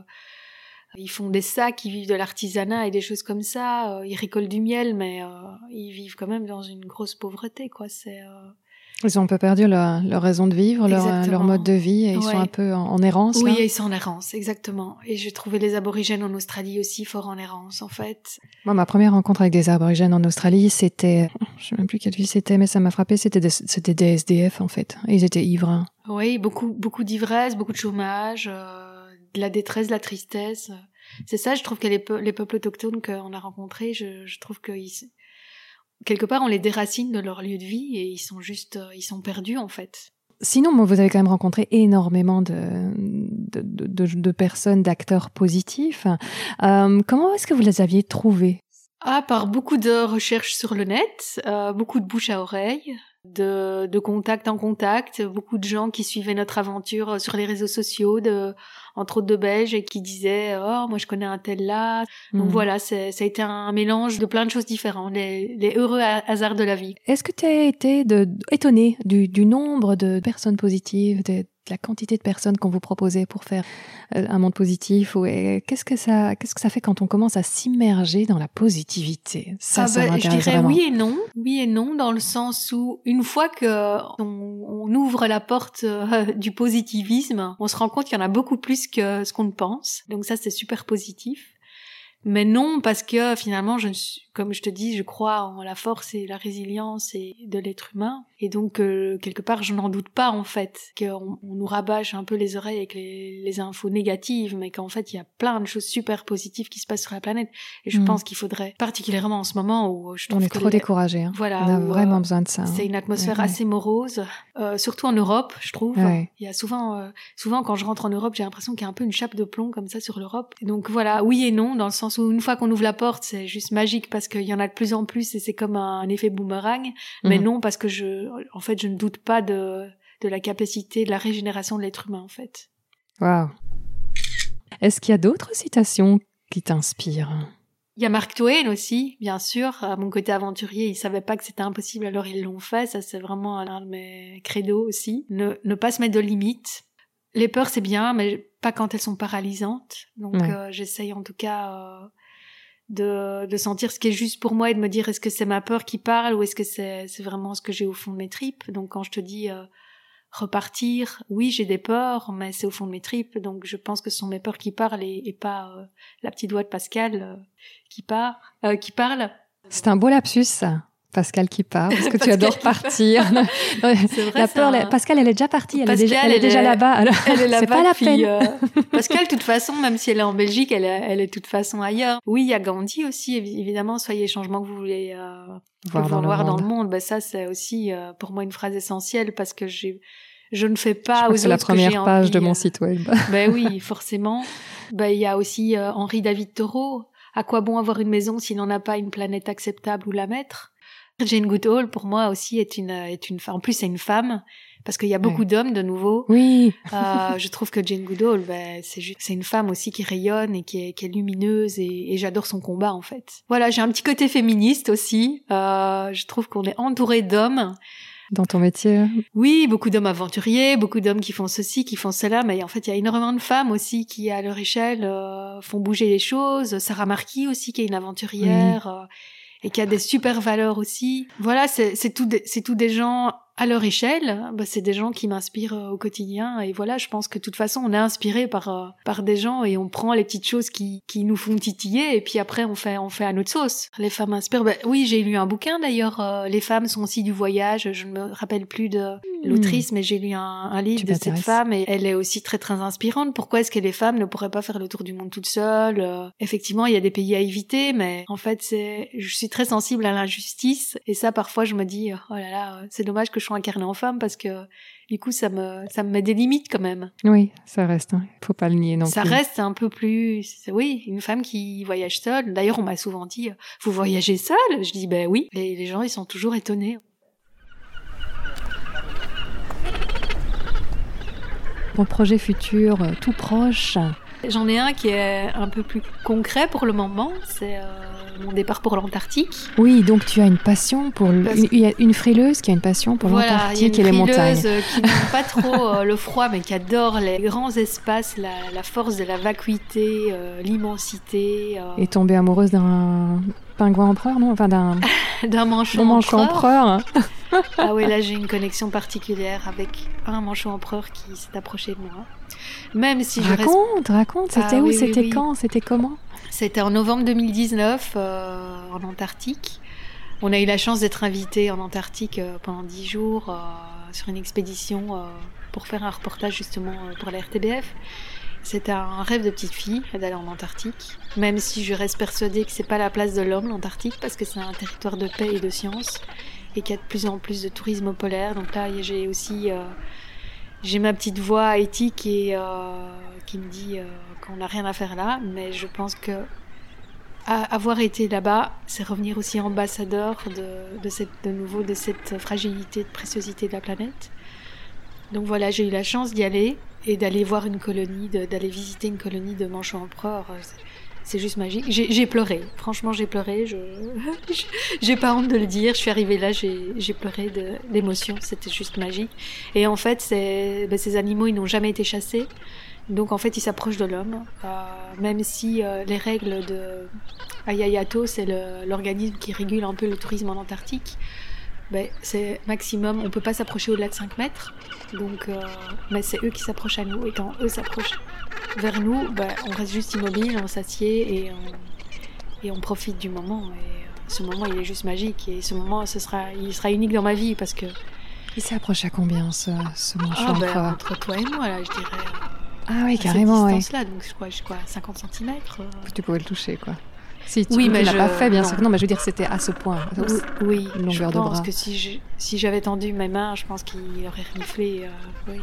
ils font des sacs, ils vivent de l'artisanat et des choses comme ça. Euh, ils récoltent du miel, mais euh, ils vivent quand même dans une grosse pauvreté, quoi. C'est... Euh... Ils ont un peu perdu leur, leur raison de vivre, leur, leur mode de vie, et ils ouais. sont un peu en, en errance. Oui, là. ils sont en errance, exactement. Et j'ai trouvé les aborigènes en Australie aussi fort en errance, en fait. Moi, ma première rencontre avec des aborigènes en Australie, c'était, je sais même plus quelle ville c'était, mais ça m'a frappé, c'était des, c'était des S D F, en fait. Ils étaient ivres. Oui, beaucoup, beaucoup d'ivresse, beaucoup de chômage, euh, de la détresse, de la tristesse. C'est ça, je trouve que les, pe- les peuples autochtones qu'on a rencontrés, je, je trouve qu'ils... quelque part, on les déracine de leur lieu de vie et ils sont juste, ils sont perdus en fait. Sinon, vous avez quand même rencontré énormément de, de, de, de personnes, d'acteurs positifs. Euh, comment est-ce que vous les aviez trouvés ? Ah, par beaucoup de recherches sur le net, euh, beaucoup de bouche à oreille, de, de contact en contact, beaucoup de gens qui suivaient notre aventure sur les réseaux sociaux, de, entre autres de Belges, et qui disaient « Oh, moi je connais un tel là ». Donc mmh. voilà, c'est, ça a été un mélange de plein de choses différentes, les, les heureux hasards de la vie. Est-ce que tu as été de, étonné du, du nombre de personnes positives, de, de la quantité de personnes qu'on vous proposait pour faire un monde positif ou, et, qu'est-ce que ça, qu'est-ce que ça fait quand on commence à s'immerger dans la positivité ? Ça, ah ça ben, m'intéresse je dirais vraiment. oui et non. Oui et non, dans le sens où une fois que on, on ouvre la porte euh, du positivisme, on se rend compte qu'il y en a beaucoup plus que ce qu'on ne pense. Donc ça, c'est super positif. Mais non, parce que finalement, je ne suis, comme je te dis, je crois en la force et la résilience et de l'être humain. Et donc, euh, quelque part, je n'en doute pas, en fait, qu'on on nous rabâche un peu les oreilles avec les, les infos négatives, mais qu'en fait, il y a plein de choses super positives qui se passent sur la planète. Et je mmh. pense qu'il faudrait, particulièrement en ce moment où je trouve on est que trop les... découragés. Hein. Voilà, on a où, vraiment euh, besoin de ça. C'est hein. une atmosphère ouais, assez morose, euh, surtout en Europe, je trouve. Ouais. Il y a souvent, euh, souvent quand je rentre en Europe, j'ai l'impression qu'il y a un peu une chape de plomb comme ça sur l'Europe. Et donc voilà, oui et non, dans le sens où une fois qu'on ouvre la porte, c'est juste magique parce qu'il y en a de plus en plus et c'est comme un, un effet boomerang. Mais mmh. non, parce que je, en fait, je ne doute pas de, de la capacité de la régénération de l'être humain, en fait. Waouh. Est-ce qu'il y a d'autres citations qui t'inspirent ? Il y a Mark Twain aussi, bien sûr. À mon côté aventurier, ils savaient pas que c'était impossible, alors ils l'ont fait. Ça, c'est vraiment un de mes credos aussi. Ne, ne pas se mettre de limites. Les peurs, c'est bien, mais pas quand elles sont paralysantes. Donc, ouais. euh, j'essaye en tout cas... Euh, De, de sentir ce qui est juste pour moi et de me dire est-ce que c'est ma peur qui parle ou est-ce que c'est, c'est vraiment ce que j'ai au fond de mes tripes. Donc quand je te dis euh, repartir, oui j'ai des peurs mais c'est au fond de mes tripes, donc je pense que ce sont mes peurs qui parlent et, et pas euh, la petite voix de Pascal euh, qui, part, euh, qui parle. C'est un beau lapsus ça. Pascal qui part, parce que tu adores partir. C'est vrai, la peur, la... Pascal, elle est déjà partie, elle, Pascal, est, déjà, elle, elle est déjà est... là-bas. Alors, elle est là-bas. C'est pas la peine. Euh... Pascal, de toute façon, même si elle est en Belgique, elle est, elle est de toute façon ailleurs. Oui, il y a Gandhi aussi, évidemment, soyez les changements que vous voulez euh, voir, dans, voir le dans le monde. Ben, ça, c'est aussi euh, pour moi une phrase essentielle parce que j'ai, je ne fais pas aux autres. C'est la première page envie, de mon euh... site web. Ben oui, forcément. Ben il y a aussi euh, Henri David Thoreau. À quoi bon avoir une maison si l'on n'a pas une planète acceptable où la mettre? Jane Goodall, pour moi aussi, est une, est une, en plus, c'est une femme, parce qu'il y a beaucoup ouais. d'hommes, de nouveau. Oui. euh, je trouve que Jane Goodall, ben, c'est juste, c'est une femme aussi qui rayonne et qui est, qui est lumineuse et, et j'adore son combat, en fait. Voilà, j'ai un petit côté féministe aussi. Euh, je trouve qu'on est entouré d'hommes. dans ton métier. Oui, beaucoup d'hommes aventuriers, beaucoup d'hommes qui font ceci, qui font cela, mais en fait, il y a énormément de femmes aussi qui, à leur échelle, euh, font bouger les choses. Sarah Marquis aussi, qui est une aventurière, oui. euh, et qui a des super valeurs aussi. Voilà, c'est, c'est tout, des, c'est tout des gens à leur échelle. Bah, c'est des gens qui m'inspirent euh, au quotidien. Et voilà, je pense que de toute façon, on est inspiré par euh, par des gens et on prend les petites choses qui qui nous font titiller et puis après on fait on fait à notre sauce. Les femmes inspirent. Bah, oui, j'ai lu un bouquin d'ailleurs. Euh, les femmes sont aussi du voyage. Je ne me rappelle plus de l'autrice, mmh. mais j'ai lu un, un livre tu de cette femme et elle est aussi très très inspirante. Pourquoi est-ce que les femmes ne pourraient pas faire le tour du monde toutes seules? euh, Effectivement, il y a des pays à éviter, mais en fait, c'est je suis très sensible à l'injustice et ça parfois je me dis oh là là, c'est dommage que je sois incarnée en femme parce que du coup ça me ça me met des limites quand même. Oui, ça reste, hein. Faut pas le nier non ça plus. Ça reste un peu plus, c'est, oui, une femme qui voyage seule. D'ailleurs, on m'a souvent dit vous voyagez seule? Je dis ben oui. Et les gens ils sont toujours étonnés. Mon projet futur euh, tout proche. J'en ai un qui est un peu plus concret pour le moment, c'est euh, mon départ pour l'Antarctique. Oui, donc tu as une passion pour... Le... Une, il y a une frileuse qui a une passion pour voilà, l'Antarctique et les montagnes. Voilà, il y a une frileuse qui n'aime pas trop euh, le froid, mais qui adore les grands espaces, la, la force de la vacuité, euh, l'immensité. Euh... Et tomber amoureuse d'un pingouin empereur, non? Enfin, d'un... d'un manchot manchot empereur. empereur. Ah oui, là j'ai une connexion particulière avec un manchot empereur qui s'est approché de moi. Même si je raconte, reste... raconte, c'était ah, où, oui, c'était oui, quand, oui. c'était comment? C'était en novembre deux mille dix-neuf, euh, en Antarctique. On a eu la chance d'être invités en Antarctique euh, pendant dix jours euh, sur une expédition euh, pour faire un reportage justement euh, pour la R T B F. C'était un rêve de petite fille d'aller en Antarctique, même si je reste persuadée que c'est pas la place de l'homme, l'Antarctique, parce que c'est un territoire de paix et de science, et qu'il y a de plus en plus de tourisme polaire. Donc là, j'ai aussi... Euh, J'ai ma petite voix éthique et euh, qui me dit euh, qu'on n'a rien à faire là, mais je pense que à, avoir été là-bas, c'est revenir aussi ambassadeur de, de, cette, de nouveau de cette fragilité, de préciosité de la planète. Donc voilà, j'ai eu la chance d'y aller et d'aller voir une colonie, de, d'aller visiter une colonie de manchots empereurs. C'est, c'est juste magique. J'ai, j'ai pleuré, franchement j'ai pleuré, je, j'ai pas honte de le dire. Je suis arrivée là, j'ai, j'ai pleuré de, d'émotion, c'était juste magique. Et en fait, c'est, ben, ces animaux, ils n'ont jamais été chassés, donc en fait, ils s'approchent de l'homme, euh, même si euh, les règles de Ayayato, c'est le, l'organisme qui régule un peu le tourisme en Antarctique. Ben, c'est maximum, on peut pas s'approcher au-delà de cinq mètres, donc, euh, mais c'est eux qui s'approchent à nous, et quand eux s'approchent vers nous, ben, on reste juste immobile, on s'assied et on, et on profite du moment, et euh, ce moment il est juste magique, et ce moment ce sera, il sera unique dans ma vie, parce que... Il s'approche à combien ce, ce manchot ah, empereur? ben, entre toi et moi, là, je dirais... Euh, ah oui, carrément, oui. Ouais. Là, donc je crois, je crois cinquante centimètres. Euh... Tu pouvais le toucher, quoi. Si tu oui, ne mais l'as je... pas fait, bien non. sûr. Non, mais je veux dire, c'était à ce point. Oui, oui. Longueur je de pense bras. que si, je, si j'avais tendu mes mains, je pense qu'il aurait reniflé. Euh, oui.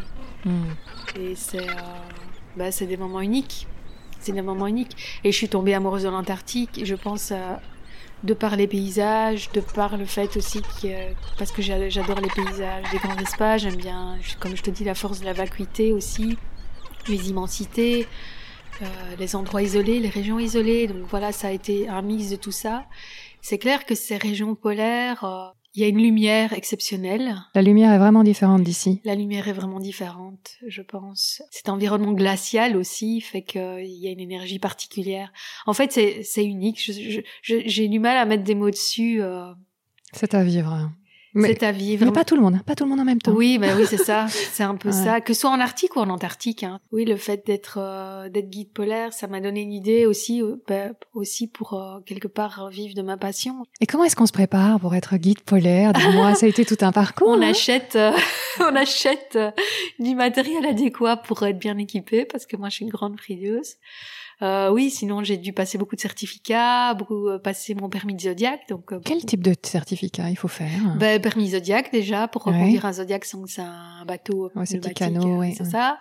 Mm. Et c'est, euh, bah, c'est des moments uniques. C'est des moments uniques. Et je suis tombée amoureuse de l'Antarctique. Et je pense, euh, de par les paysages, de par le fait aussi que, parce que j'adore les paysages, les grands espaces, j'aime bien, comme je te dis, la force de la vacuité aussi, les immensités. Euh, les endroits isolés, les régions isolées, donc voilà, ça a été un mix de tout ça. C'est clair que ces régions polaires, euh, il y a une lumière exceptionnelle. La lumière est vraiment différente d'ici. La lumière est vraiment différente, je pense. Cet environnement glacial aussi fait qu'il y a une énergie particulière. En fait, c'est, c'est unique. Je, je, je, j'ai du mal à mettre des mots dessus. Euh... C'est à vivre. Mais, c'est à vivre. Mais pas tout le monde, pas tout le monde en même temps. Oui, bah oui, c'est ça. C'est un peu ouais. ça. Que ce soit en Arctique ou en Antarctique. Hein. Oui, le fait d'être euh, d'être guide polaire, ça m'a donné une idée aussi, euh, bah, aussi pour euh, quelque part vivre de ma passion. Et comment est-ce qu'on se prépare pour être guide polaire? Dis-moi, ça a été tout un parcours. On hein achète, euh, on achète euh, du matériel adéquat pour être bien équipé, parce que moi, je suis une grande frileuse. Euh, oui, sinon j'ai dû passer beaucoup de certificats, beaucoup euh, passer mon permis de Zodiac. Donc euh, quel type de certificat il faut faire? Ben permis Zodiac déjà pour reconduire ouais. un Zodiac, c'est un bateau ouais, c'est petit canot, ouais, c'est ouais. ça.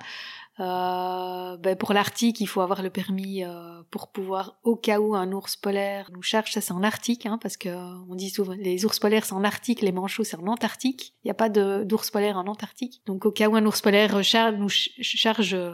Euh, ben pour l'Arctique, il faut avoir le permis euh, pour pouvoir, au cas où un ours polaire nous charge, ça c'est en Arctique, hein, parce que euh, on dit souvent les ours polaires c'est en Arctique, les manchots c'est en Antarctique. Il n'y a pas de d'ours polaire en Antarctique. Donc au cas où un ours polaire charge, nous ch- charge euh,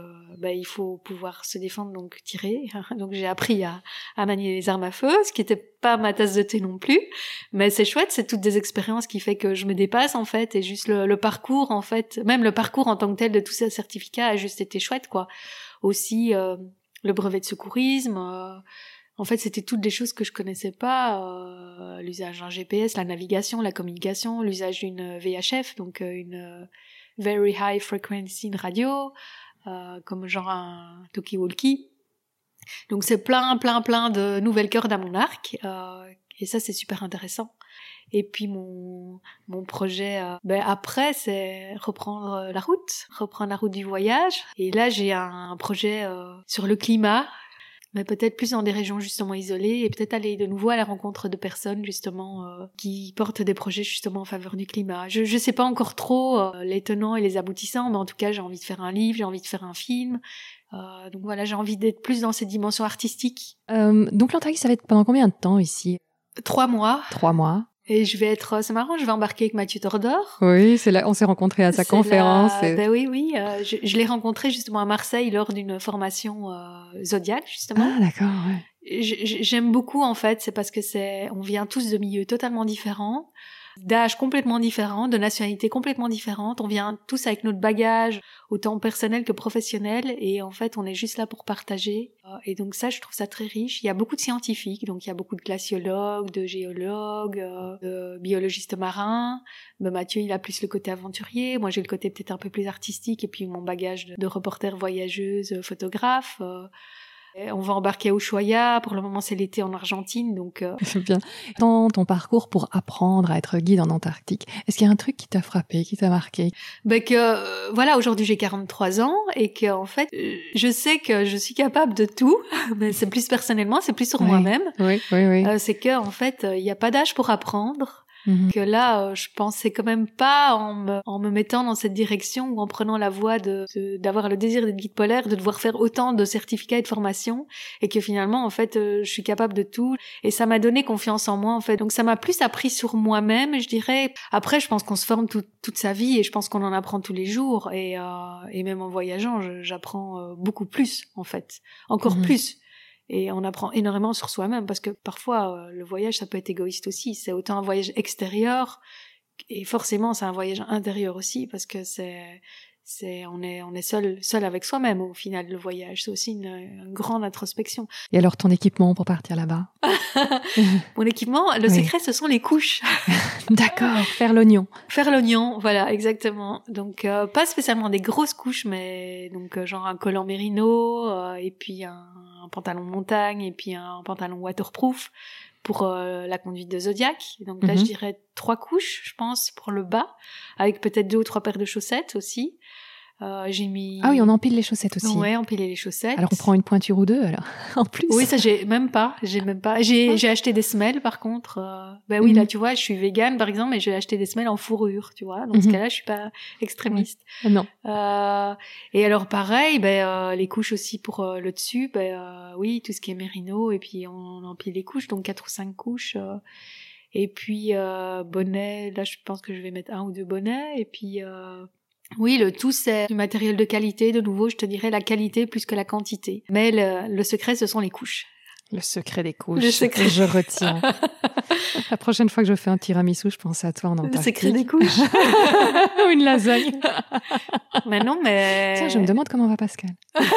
ben, il faut pouvoir se défendre, donc tirer. Donc j'ai appris à, à manier les armes à feu, ce qui était pas ma tasse de thé non plus. Mais c'est chouette, c'est toutes des expériences qui fait que je me dépasse en fait, et juste le, le parcours en fait, même le parcours en tant que tel de tous ces certificats a juste été chouette quoi. Aussi euh, le brevet de secourisme. Euh, En fait, c'était toutes des choses que je connaissais pas, euh, l'usage d'un G P S, la navigation, la communication, l'usage d'une V H F, donc euh, une euh, Very High Frequency Radio, euh, comme genre un talkie-walkie. Donc c'est plein, plein, plein de nouvelles cordes à mon arc, euh, et ça c'est super intéressant. Et puis mon mon projet, euh, ben après c'est reprendre la route, reprendre la route du voyage. Et là j'ai un, un projet euh, sur le climat. Mais peut-être plus dans des régions justement isolées et peut-être aller de nouveau à la rencontre de personnes justement euh, qui portent des projets justement en faveur du climat. Je je sais pas encore trop euh, les tenants et les aboutissants, mais en tout cas j'ai envie de faire un livre, j'ai envie de faire un film. Euh, donc voilà, j'ai envie d'être plus dans cette dimension artistique. Euh, donc l'Antarctique, ça va être pendant combien de temps ici ? Trois mois. Trois mois. Et je vais être, c'est marrant, je vais embarquer avec Mathieu Tordor. Oui, c'est là, on s'est rencontrés à sa C'est conférence. la... Et... Ben oui, oui, euh, je, je l'ai rencontré justement à Marseille lors d'une formation euh, Zodiac, justement. Ah, d'accord, ouais. J'aime beaucoup, en fait, c'est parce que c'est, on vient tous de milieux totalement différents, d'âges complètement différents, de nationalités complètement différentes. On vient tous avec notre bagage, autant personnel que professionnel, et en fait, on est juste là pour partager. Et donc ça, je trouve ça très riche. Il y a beaucoup de scientifiques, donc il y a beaucoup de glaciologues, de géologues, de biologistes marins. Mais Mathieu, il a plus le côté aventurier. Moi, j'ai le côté peut-être un peu plus artistique, et puis mon bagage de, de reporter, voyageuse, photographe. On va embarquer à Ushuaia, pour le moment c'est l'été en Argentine, donc... Euh... C'est bien. Dans ton parcours pour apprendre à être guide en Antarctique, est-ce qu'il y a un truc qui t'a frappé, qui t'a marqué ? Ben que, euh, voilà, aujourd'hui j'ai quarante-trois ans, et que en fait, euh, je sais que je suis capable de tout, mais c'est plus personnellement, c'est plus sur oui. moi-même. Oui, oui, oui. Euh, c'est que en fait, il euh, n'y a pas d'âge pour apprendre. Mmh. Que là, euh, je pensais quand même pas en me, en me mettant dans cette direction ou en prenant la voie de, de d'avoir le désir d'être guide polaire, de devoir faire autant de certificats et de formations, et que finalement, en fait, euh, je suis capable de tout. Et ça m'a donné confiance en moi, en fait. Donc ça m'a plus appris sur moi-même, je dirais. Après, je pense qu'on se forme tout, toute sa vie, et je pense qu'on en apprend tous les jours. Et, euh, et même en voyageant, je, j'apprends euh, beaucoup plus, en fait. Encore mmh. plus. Et on apprend énormément sur soi-même, parce que parfois, euh, le voyage, ça peut être égoïste aussi. C'est autant un voyage extérieur, et forcément, c'est un voyage intérieur aussi, parce que c'est, c'est, on est, on est seul, seul avec soi-même, au final, le voyage. C'est aussi une, une grande introspection. Et alors, ton équipement pour partir là-bas? Mon équipement, le oui. secret, ce sont les couches. D'accord, faire l'oignon. Faire l'oignon, voilà, exactement. Donc, euh, pas spécialement des grosses couches, mais donc euh, genre un collant mérino, euh, et puis un, un pantalon de montagne, et puis un pantalon waterproof pour euh, la conduite de Zodiac. Donc là, mm-hmm. je dirais trois couches, je pense, pour le bas, avec peut-être deux ou trois paires de chaussettes aussi. Euh, j'ai mis... Ah oui, on empile les chaussettes aussi. Ouais, empiler les chaussettes. Alors on prend une pointure ou deux, alors, en plus. Oui, ça j'ai même pas, j'ai même pas. J'ai, j'ai acheté des semelles, par contre. Euh... Ben oui, mm-hmm. là, tu vois, je suis végane, par exemple, mais j'ai acheté des semelles en fourrure, tu vois. Dans mm-hmm. ce cas-là, je suis pas extrémiste. Ouais. Non. Euh... Et alors, pareil, ben euh, les couches aussi pour euh, le dessus, ben euh, oui, tout ce qui est mérino, et puis on empile les couches, donc quatre ou cinq couches. Euh... Et puis euh, bonnet, là, je pense que je vais mettre un ou deux bonnets, et puis. Euh... Oui, le tout, c'est du matériel de qualité. De nouveau, je te dirais la qualité plus que la quantité. Mais le, le secret, ce sont les couches. Le secret des couches. Le secret. Je retiens. La prochaine fois que je fais un tiramisu, je pense à toi en Antarctique. Le secret des couches. Ou une lasagne. Mais non, mais... Tiens, je me demande comment va Pascal.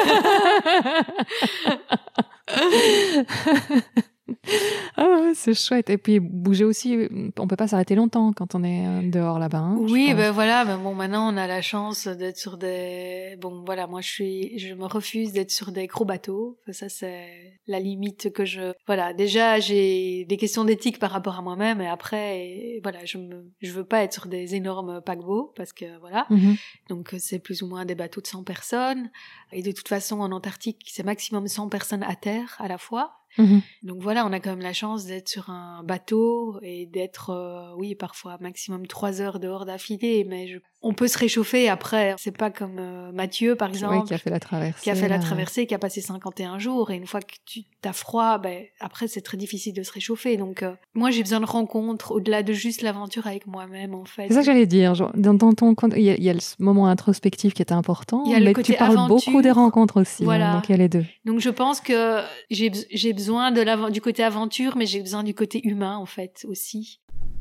Ah, c'est chouette. Et puis bouger aussi, on peut pas s'arrêter longtemps quand on est dehors là-bas. Hein, oui, ben voilà, mais bon, maintenant on a la chance d'être sur des. Bon, voilà, moi je suis, je me refuse d'être sur des gros bateaux. Ça, c'est la limite que je. Voilà, déjà j'ai des questions d'éthique par rapport à moi-même, et après, et voilà, je me, je veux pas être sur des énormes paquebots parce que voilà. Mm-hmm. Donc c'est plus ou moins des bateaux de cent personnes. Et de toute façon, en Antarctique, c'est maximum cent personnes à terre à la fois. Mmh. Donc voilà, on a quand même la chance d'être sur un bateau et d'être, euh, oui, parfois maximum trois heures dehors d'affilée, mais je... on peut se réchauffer après. C'est pas comme euh, Mathieu, par exemple, oui, qui a fait la traversée, qui a fait là, la traversée, qui a passé cinquante et un jours, et une fois que tu as froid, ben après c'est très difficile de se réchauffer. Donc euh, moi j'ai besoin de rencontres au-delà de juste l'aventure avec moi-même, en fait. C'est ça que j'allais dire. Genre, dans, dans ton compte, il y, a, il y a le moment introspectif qui est important, il y a mais le côté tu parles aventure, beaucoup des rencontres aussi. Voilà. Hein, donc il y a les deux. Donc je pense que j'ai, j'ai besoin de du côté aventure, mais j'ai besoin du côté humain en fait aussi.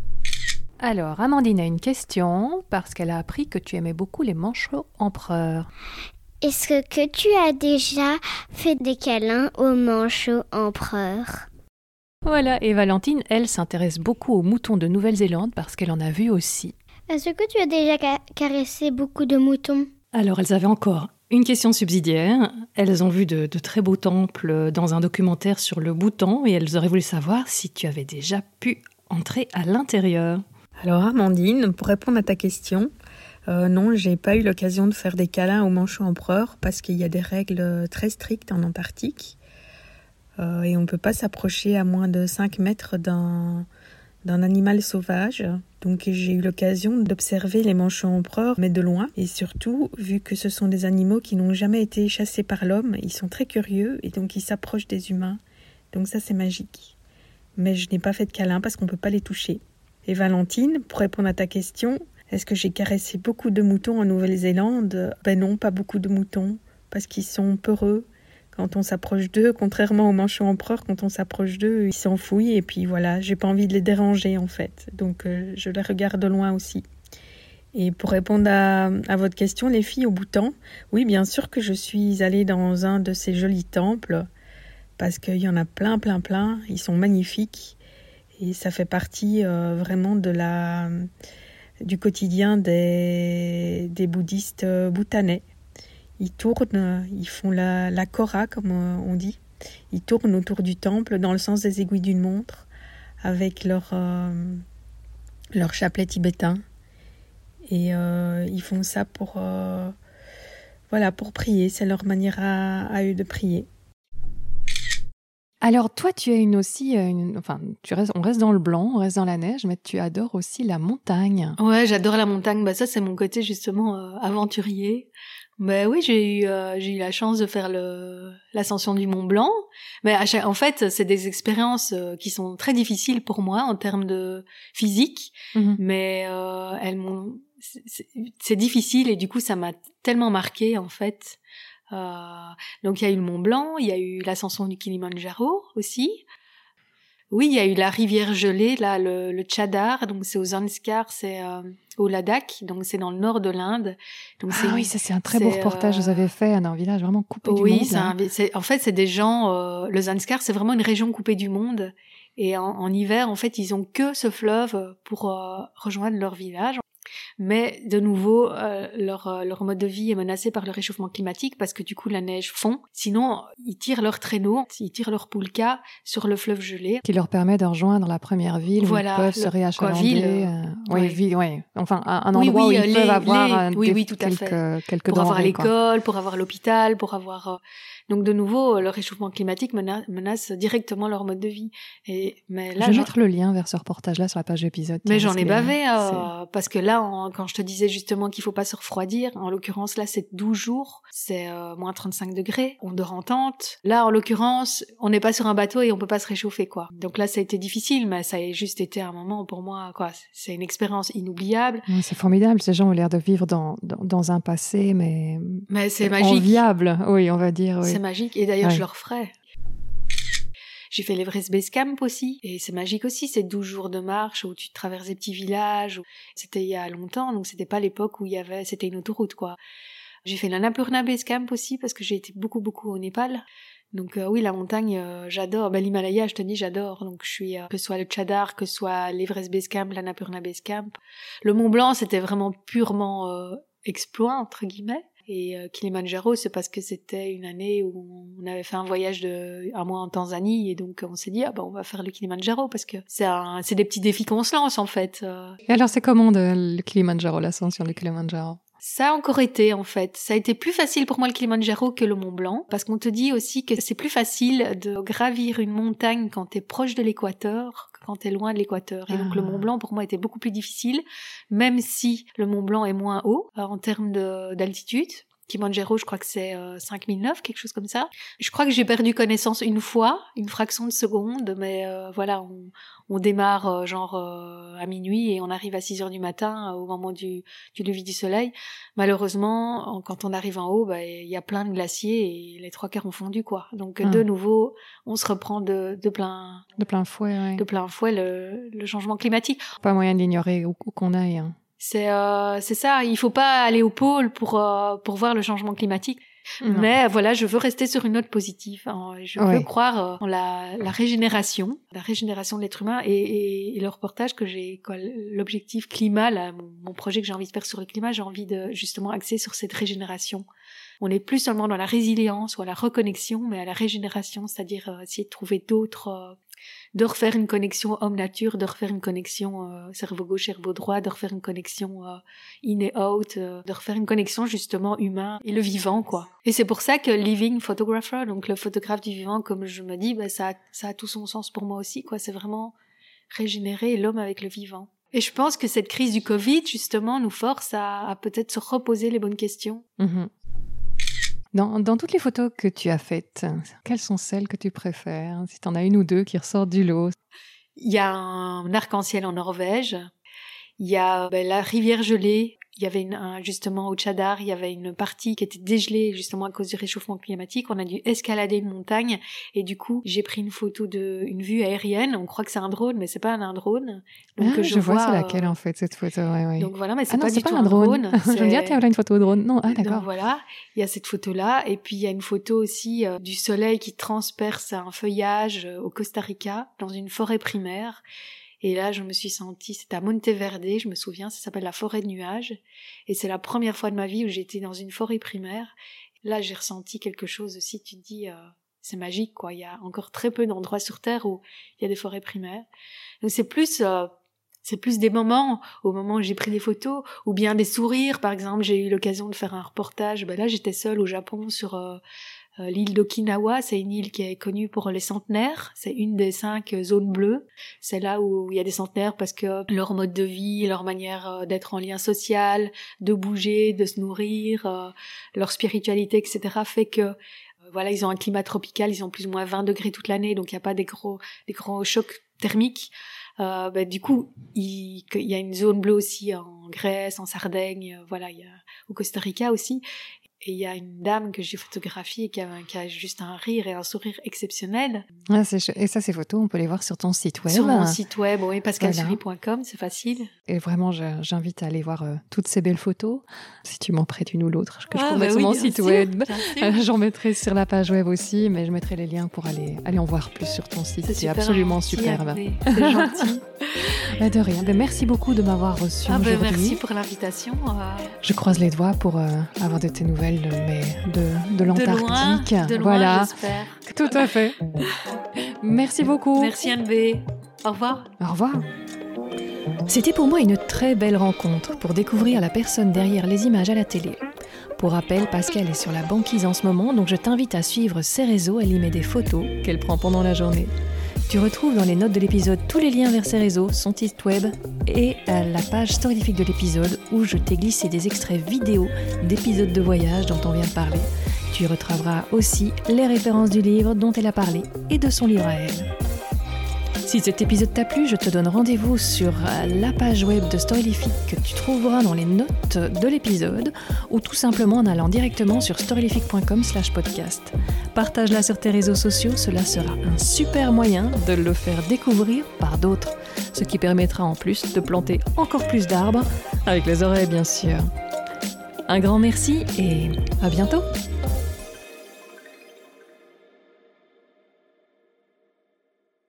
Alors Amandine a une question parce qu'elle a appris que tu aimais beaucoup les manchots empereurs. Est-ce que tu as déjà fait des câlins aux manchots empereurs ? Voilà, et Valentine, elle, s'intéresse beaucoup aux moutons de Nouvelle-Zélande parce qu'elle en a vu aussi. Est-ce que tu as déjà ca- caressé beaucoup de moutons ? Alors, elles avaient encore une question subsidiaire. Elles ont vu de, de très beaux temples dans un documentaire sur le Bhoutan et elles auraient voulu savoir si tu avais déjà pu entrer à l'intérieur. Alors Amandine, pour répondre à ta question, euh, non, j'ai pas eu l'occasion de faire des câlins aux manchots empereurs parce qu'il y a des règles très strictes en Antarctique euh, et on ne peut pas s'approcher à moins de cinq mètres d'un, d'un animal sauvage. Donc j'ai eu l'occasion d'observer les manchots empereurs, mais de loin. Et surtout, vu que ce sont des animaux qui n'ont jamais été chassés par l'homme, ils sont très curieux et donc ils s'approchent des humains. Donc ça, c'est magique. Mais je n'ai pas fait de câlin parce qu'on ne peut pas les toucher. Et Valentine, pour répondre à ta question, est-ce que j'ai caressé beaucoup de moutons en Nouvelle-Zélande ? Ben non, pas beaucoup de moutons, parce qu'ils sont peureux. Quand on s'approche d'eux, contrairement aux manchots empereurs, quand on s'approche d'eux, ils s'enfouissent et puis voilà, j'ai pas envie de les déranger en fait. Donc euh, je les regarde de loin aussi. Et pour répondre à, à votre question, les filles, au Bhoutan, oui, bien sûr que je suis allée dans un de ces jolis temples, parce qu'il y en a plein, plein, plein, ils sont magnifiques. Et ça fait partie euh, vraiment de la, du quotidien des, des bouddhistes euh, bhoutanais. Ils tournent, ils font la, la kora, comme on dit. Ils tournent autour du temple dans le sens des aiguilles d'une montre avec leur, euh, leur chapelet tibétain. Et euh, ils font ça pour, euh, voilà, pour prier. C'est leur manière à, à eux de prier. Alors toi, tu as une aussi, une, enfin, tu restes, on reste dans le blanc, on reste dans la neige, mais tu adores aussi la montagne. Ouais, j'adore la montagne. Bah ça, c'est mon côté justement euh, aventurier. Ben oui, j'ai eu euh, j'ai eu la chance de faire le l'ascension du Mont Blanc. Mais à chaque, en fait, c'est des expériences euh, qui sont très difficiles pour moi en termes de physique, mm-hmm. mais euh, elles m'ont c'est, c'est difficile et du coup ça m'a tellement marqué en fait. Euh, donc il y a eu le Mont Blanc, il y a eu l'ascension du Kilimandjaro aussi. Oui, il y a eu la rivière gelée, là, le, le Chadar, donc c'est aux Zanskar, c'est euh, au Ladakh, donc c'est dans le nord de l'Inde. Donc ah c'est, oui, ça c'est un très beau reportage que euh... vous avez fait, dans un village vraiment coupé oui, du monde. C'est un, c'est, en fait, c'est des gens, euh, le Zanskar, c'est vraiment une région coupée du monde. Et en, en hiver, en fait, ils ont que ce fleuve pour euh, rejoindre leur village. Mais de nouveau, euh, leur, euh, leur mode de vie est menacé par le réchauffement climatique parce que du coup la neige fond. Sinon, ils tirent leur traîneau, ils tirent leur poulka sur le fleuve gelé. Qui leur permet de rejoindre la première ville voilà, où ils peuvent le, se réachalander. Ville, euh, oui, ouais. ville, oui. Enfin, un, un endroit oui, oui, où ils les, peuvent avoir les, oui, des, oui, tout quelques, à fait. quelques Pour denrées, avoir l'école, quoi. pour avoir l'hôpital, pour avoir... Euh... Donc de nouveau, le réchauffement climatique menace, menace directement leur mode de vie. Et, mais là, je vais mettre le lien vers ce reportage-là sur la page d'épisode. Mais j'en ai bavé, euh, parce que là, en, quand je te disais justement qu'il faut pas se refroidir, en l'occurrence là c'est douze jours, c'est euh, moins trente-cinq degrés, on dort en tente. Là en l'occurrence, on n'est pas sur un bateau et on peut pas se réchauffer quoi. Donc là ça a été difficile, mais ça a juste été un moment pour moi quoi. C'est une expérience inoubliable. Ouais, c'est formidable, ces gens ont l'air de vivre dans, dans, dans un passé mais, mais c'est magique. Enviable, oui on va dire. Oui. C'est magique et d'ailleurs ouais. je le referai. J'ai fait l'Everest Base Camp aussi, et c'est magique aussi, c'est douze jours de marche où tu traverses des petits villages. C'était il y a longtemps, donc c'était pas l'époque où il y avait, c'était une autoroute quoi. J'ai fait l'Annapurna Base Camp aussi parce que j'ai été beaucoup beaucoup au Népal. Donc euh, oui, la montagne, euh, j'adore. Ben, l'Himalaya, je te dis, j'adore. Donc je suis, euh, que ce soit le Chadar, que ce soit l'Everest Base Camp, l'Annapurna Base Camp. Le Mont Blanc, c'était vraiment purement euh, exploit entre guillemets. Et euh, Kilimandjaro, c'est parce que c'était une année où on avait fait un voyage de un mois en Tanzanie et donc on s'est dit ah ben on va faire le Kilimandjaro parce que c'est un c'est des petits défis qu'on se lance en fait. Et alors c'est comment de, le Kilimandjaro, l'ascension du Kilimandjaro? Ça a encore été, en fait. Ça a été plus facile pour moi le Kilimandjaro que le Mont Blanc, parce qu'on te dit aussi que c'est plus facile de gravir une montagne quand t'es proche de l'équateur que quand t'es loin de l'équateur. Et ah. donc le Mont Blanc, pour moi, était beaucoup plus difficile, même si le Mont Blanc est moins haut euh, en termes de, d'altitude. Kilimandjaro, je crois que c'est euh, cinq mille neuf, quelque chose comme ça. Je crois que j'ai perdu connaissance une fois, une fraction de seconde, mais euh, voilà, on, on démarre euh, genre euh, à minuit et on arrive à six heures du matin euh, au moment du, du lever du soleil. Malheureusement, en, quand on arrive en haut, bah, il y a plein de glaciers et les trois quarts ont fondu, quoi. Donc ah. de nouveau, on se reprend de, de plein de plein fouet, ouais. de plein fouet le, le changement climatique. Pas moyen de l'ignorer où, où qu'on aille. Hein. C'est euh, c'est ça, il faut pas aller au pôle pour euh, pour voir le changement climatique. Non. Mais voilà, je veux rester sur une note positive. Je veux ouais. croire en la, la régénération, la régénération de l'être humain et, et, et le reportage que j'ai, quoi, l'objectif climat, là, mon, mon projet que j'ai envie de faire sur le climat, j'ai envie de justement axer sur cette régénération. On n'est plus seulement dans la résilience ou à la reconnexion, mais à la régénération, c'est-à-dire euh, essayer de trouver d'autres, euh, de refaire une connexion homme-nature, de refaire une connexion euh, cerveau gauche, cerveau droit, de refaire une connexion euh, in et out, euh, de refaire une connexion justement humain et le vivant, quoi. Et c'est pour ça que living photographer, donc le photographe du vivant, comme je me dis, bah, ça, a, ça a tout son sens pour moi aussi, quoi. C'est vraiment régénérer l'homme avec le vivant. Et je pense que cette crise du Covid, justement, nous force à, à peut-être se reposer les bonnes questions. Mm-hmm. Dans, dans toutes les photos que tu as faites, quelles sont celles que tu préfères? Si tu en as une ou deux qui ressortent du lot. Il y a un arc-en-ciel en Norvège. Il y a ben, la rivière gelée. Il y avait une, un, justement au Tchadar, il y avait une partie qui était dégelée justement à cause du réchauffement climatique. On a dû escalader une montagne et du coup j'ai pris une photo de une vue aérienne. On croit que c'est un drone, mais c'est pas un drone. Donc ah, je, je vois, vois c'est laquelle euh... en fait cette photo. Ouais, ouais. Donc voilà, mais c'est ah, pas non, du c'est tout pas un drone. drone. Je me dis ah tiens, voilà une photo drone. Non, ah d'accord. Donc voilà, il y a cette photo là et puis il y a une photo aussi euh, du soleil qui transperce un feuillage euh, au Costa Rica dans une forêt primaire. Et là, je me suis sentie, c'était à Monteverde, je me souviens, ça s'appelle la forêt de nuages. Et c'est la première fois de ma vie où j'étais dans une forêt primaire. Là, j'ai ressenti quelque chose aussi, tu te dis, euh, c'est magique, quoi. Il y a encore très peu d'endroits sur Terre où il y a des forêts primaires. Donc c'est plus, euh, c'est plus des moments, au moment où j'ai pris des photos, ou bien des sourires. Par exemple, j'ai eu l'occasion de faire un reportage. Ben là, j'étais seule au Japon sur euh, Euh, l'île d'Okinawa, c'est une île qui est connue pour les centenaires. C'est une des cinq zones bleues. C'est là où il y a des centenaires parce que leur mode de vie, leur manière d'être en lien social, de bouger, de se nourrir, euh, leur spiritualité, et cetera fait que euh, voilà, ils ont un climat tropical, ils ont plus ou moins vingt degrés toute l'année, donc il n'y a pas des gros, des gros chocs thermiques. Euh, bah, du coup, il, il y a une zone bleue aussi en Grèce, en Sardaigne, euh, voilà, il y a au Costa Rica aussi. Et il y a une dame que j'ai photographiée qui a, qui a juste un rire et un sourire exceptionnel. Ah, c'est ch- et ça, ces photos, on peut les voir sur ton site web. Sur mon site web, oui, pascal sully point com, c'est facile. Et vraiment, je, j'invite à aller voir euh, toutes ces belles photos. Si tu m'en prêtes une ou l'autre, que ah, je peux bah mettre oui, sur mon site sûr, web. Euh, j'en mettrai sur la page web aussi, mais je mettrai les liens pour aller, aller en voir plus sur ton site. C'est, c'est absolument gentil, superbe. Hervé. C'est gentil. Bah de rien. Bah merci beaucoup de m'avoir reçu ah aujourd'hui. Bah merci pour l'invitation. Euh... Je croise les doigts pour euh, avoir de tes nouvelles, mais de, de l'Antarctique. De loin, de loin, voilà. j'espère. Tout à fait. Merci beaucoup. Merci Anne B. Au revoir. Au revoir. C'était pour moi une très belle rencontre pour découvrir la personne derrière les images à la télé. Pour rappel, Pascal est sur la banquise en ce moment, donc je t'invite à suivre ses réseaux, elle y met des photos qu'elle prend pendant la journée. Tu retrouves dans les notes de l'épisode tous les liens vers ses réseaux, son site web et la page storylifique de l'épisode où je t'ai glissé des extraits vidéo d'épisodes de voyage dont on vient de parler. Tu y retrouveras aussi les références du livre dont elle a parlé et de son livre à elle. Si cet épisode t'a plu, je te donne rendez-vous sur la page web de Storylifique que tu trouveras dans les notes de l'épisode ou tout simplement en allant directement sur storylifique point com slash podcast. Partage-la sur tes réseaux sociaux, cela sera un super moyen de le faire découvrir par d'autres, ce qui permettra en plus de planter encore plus d'arbres, avec les oreilles bien sûr. Un grand merci et à bientôt!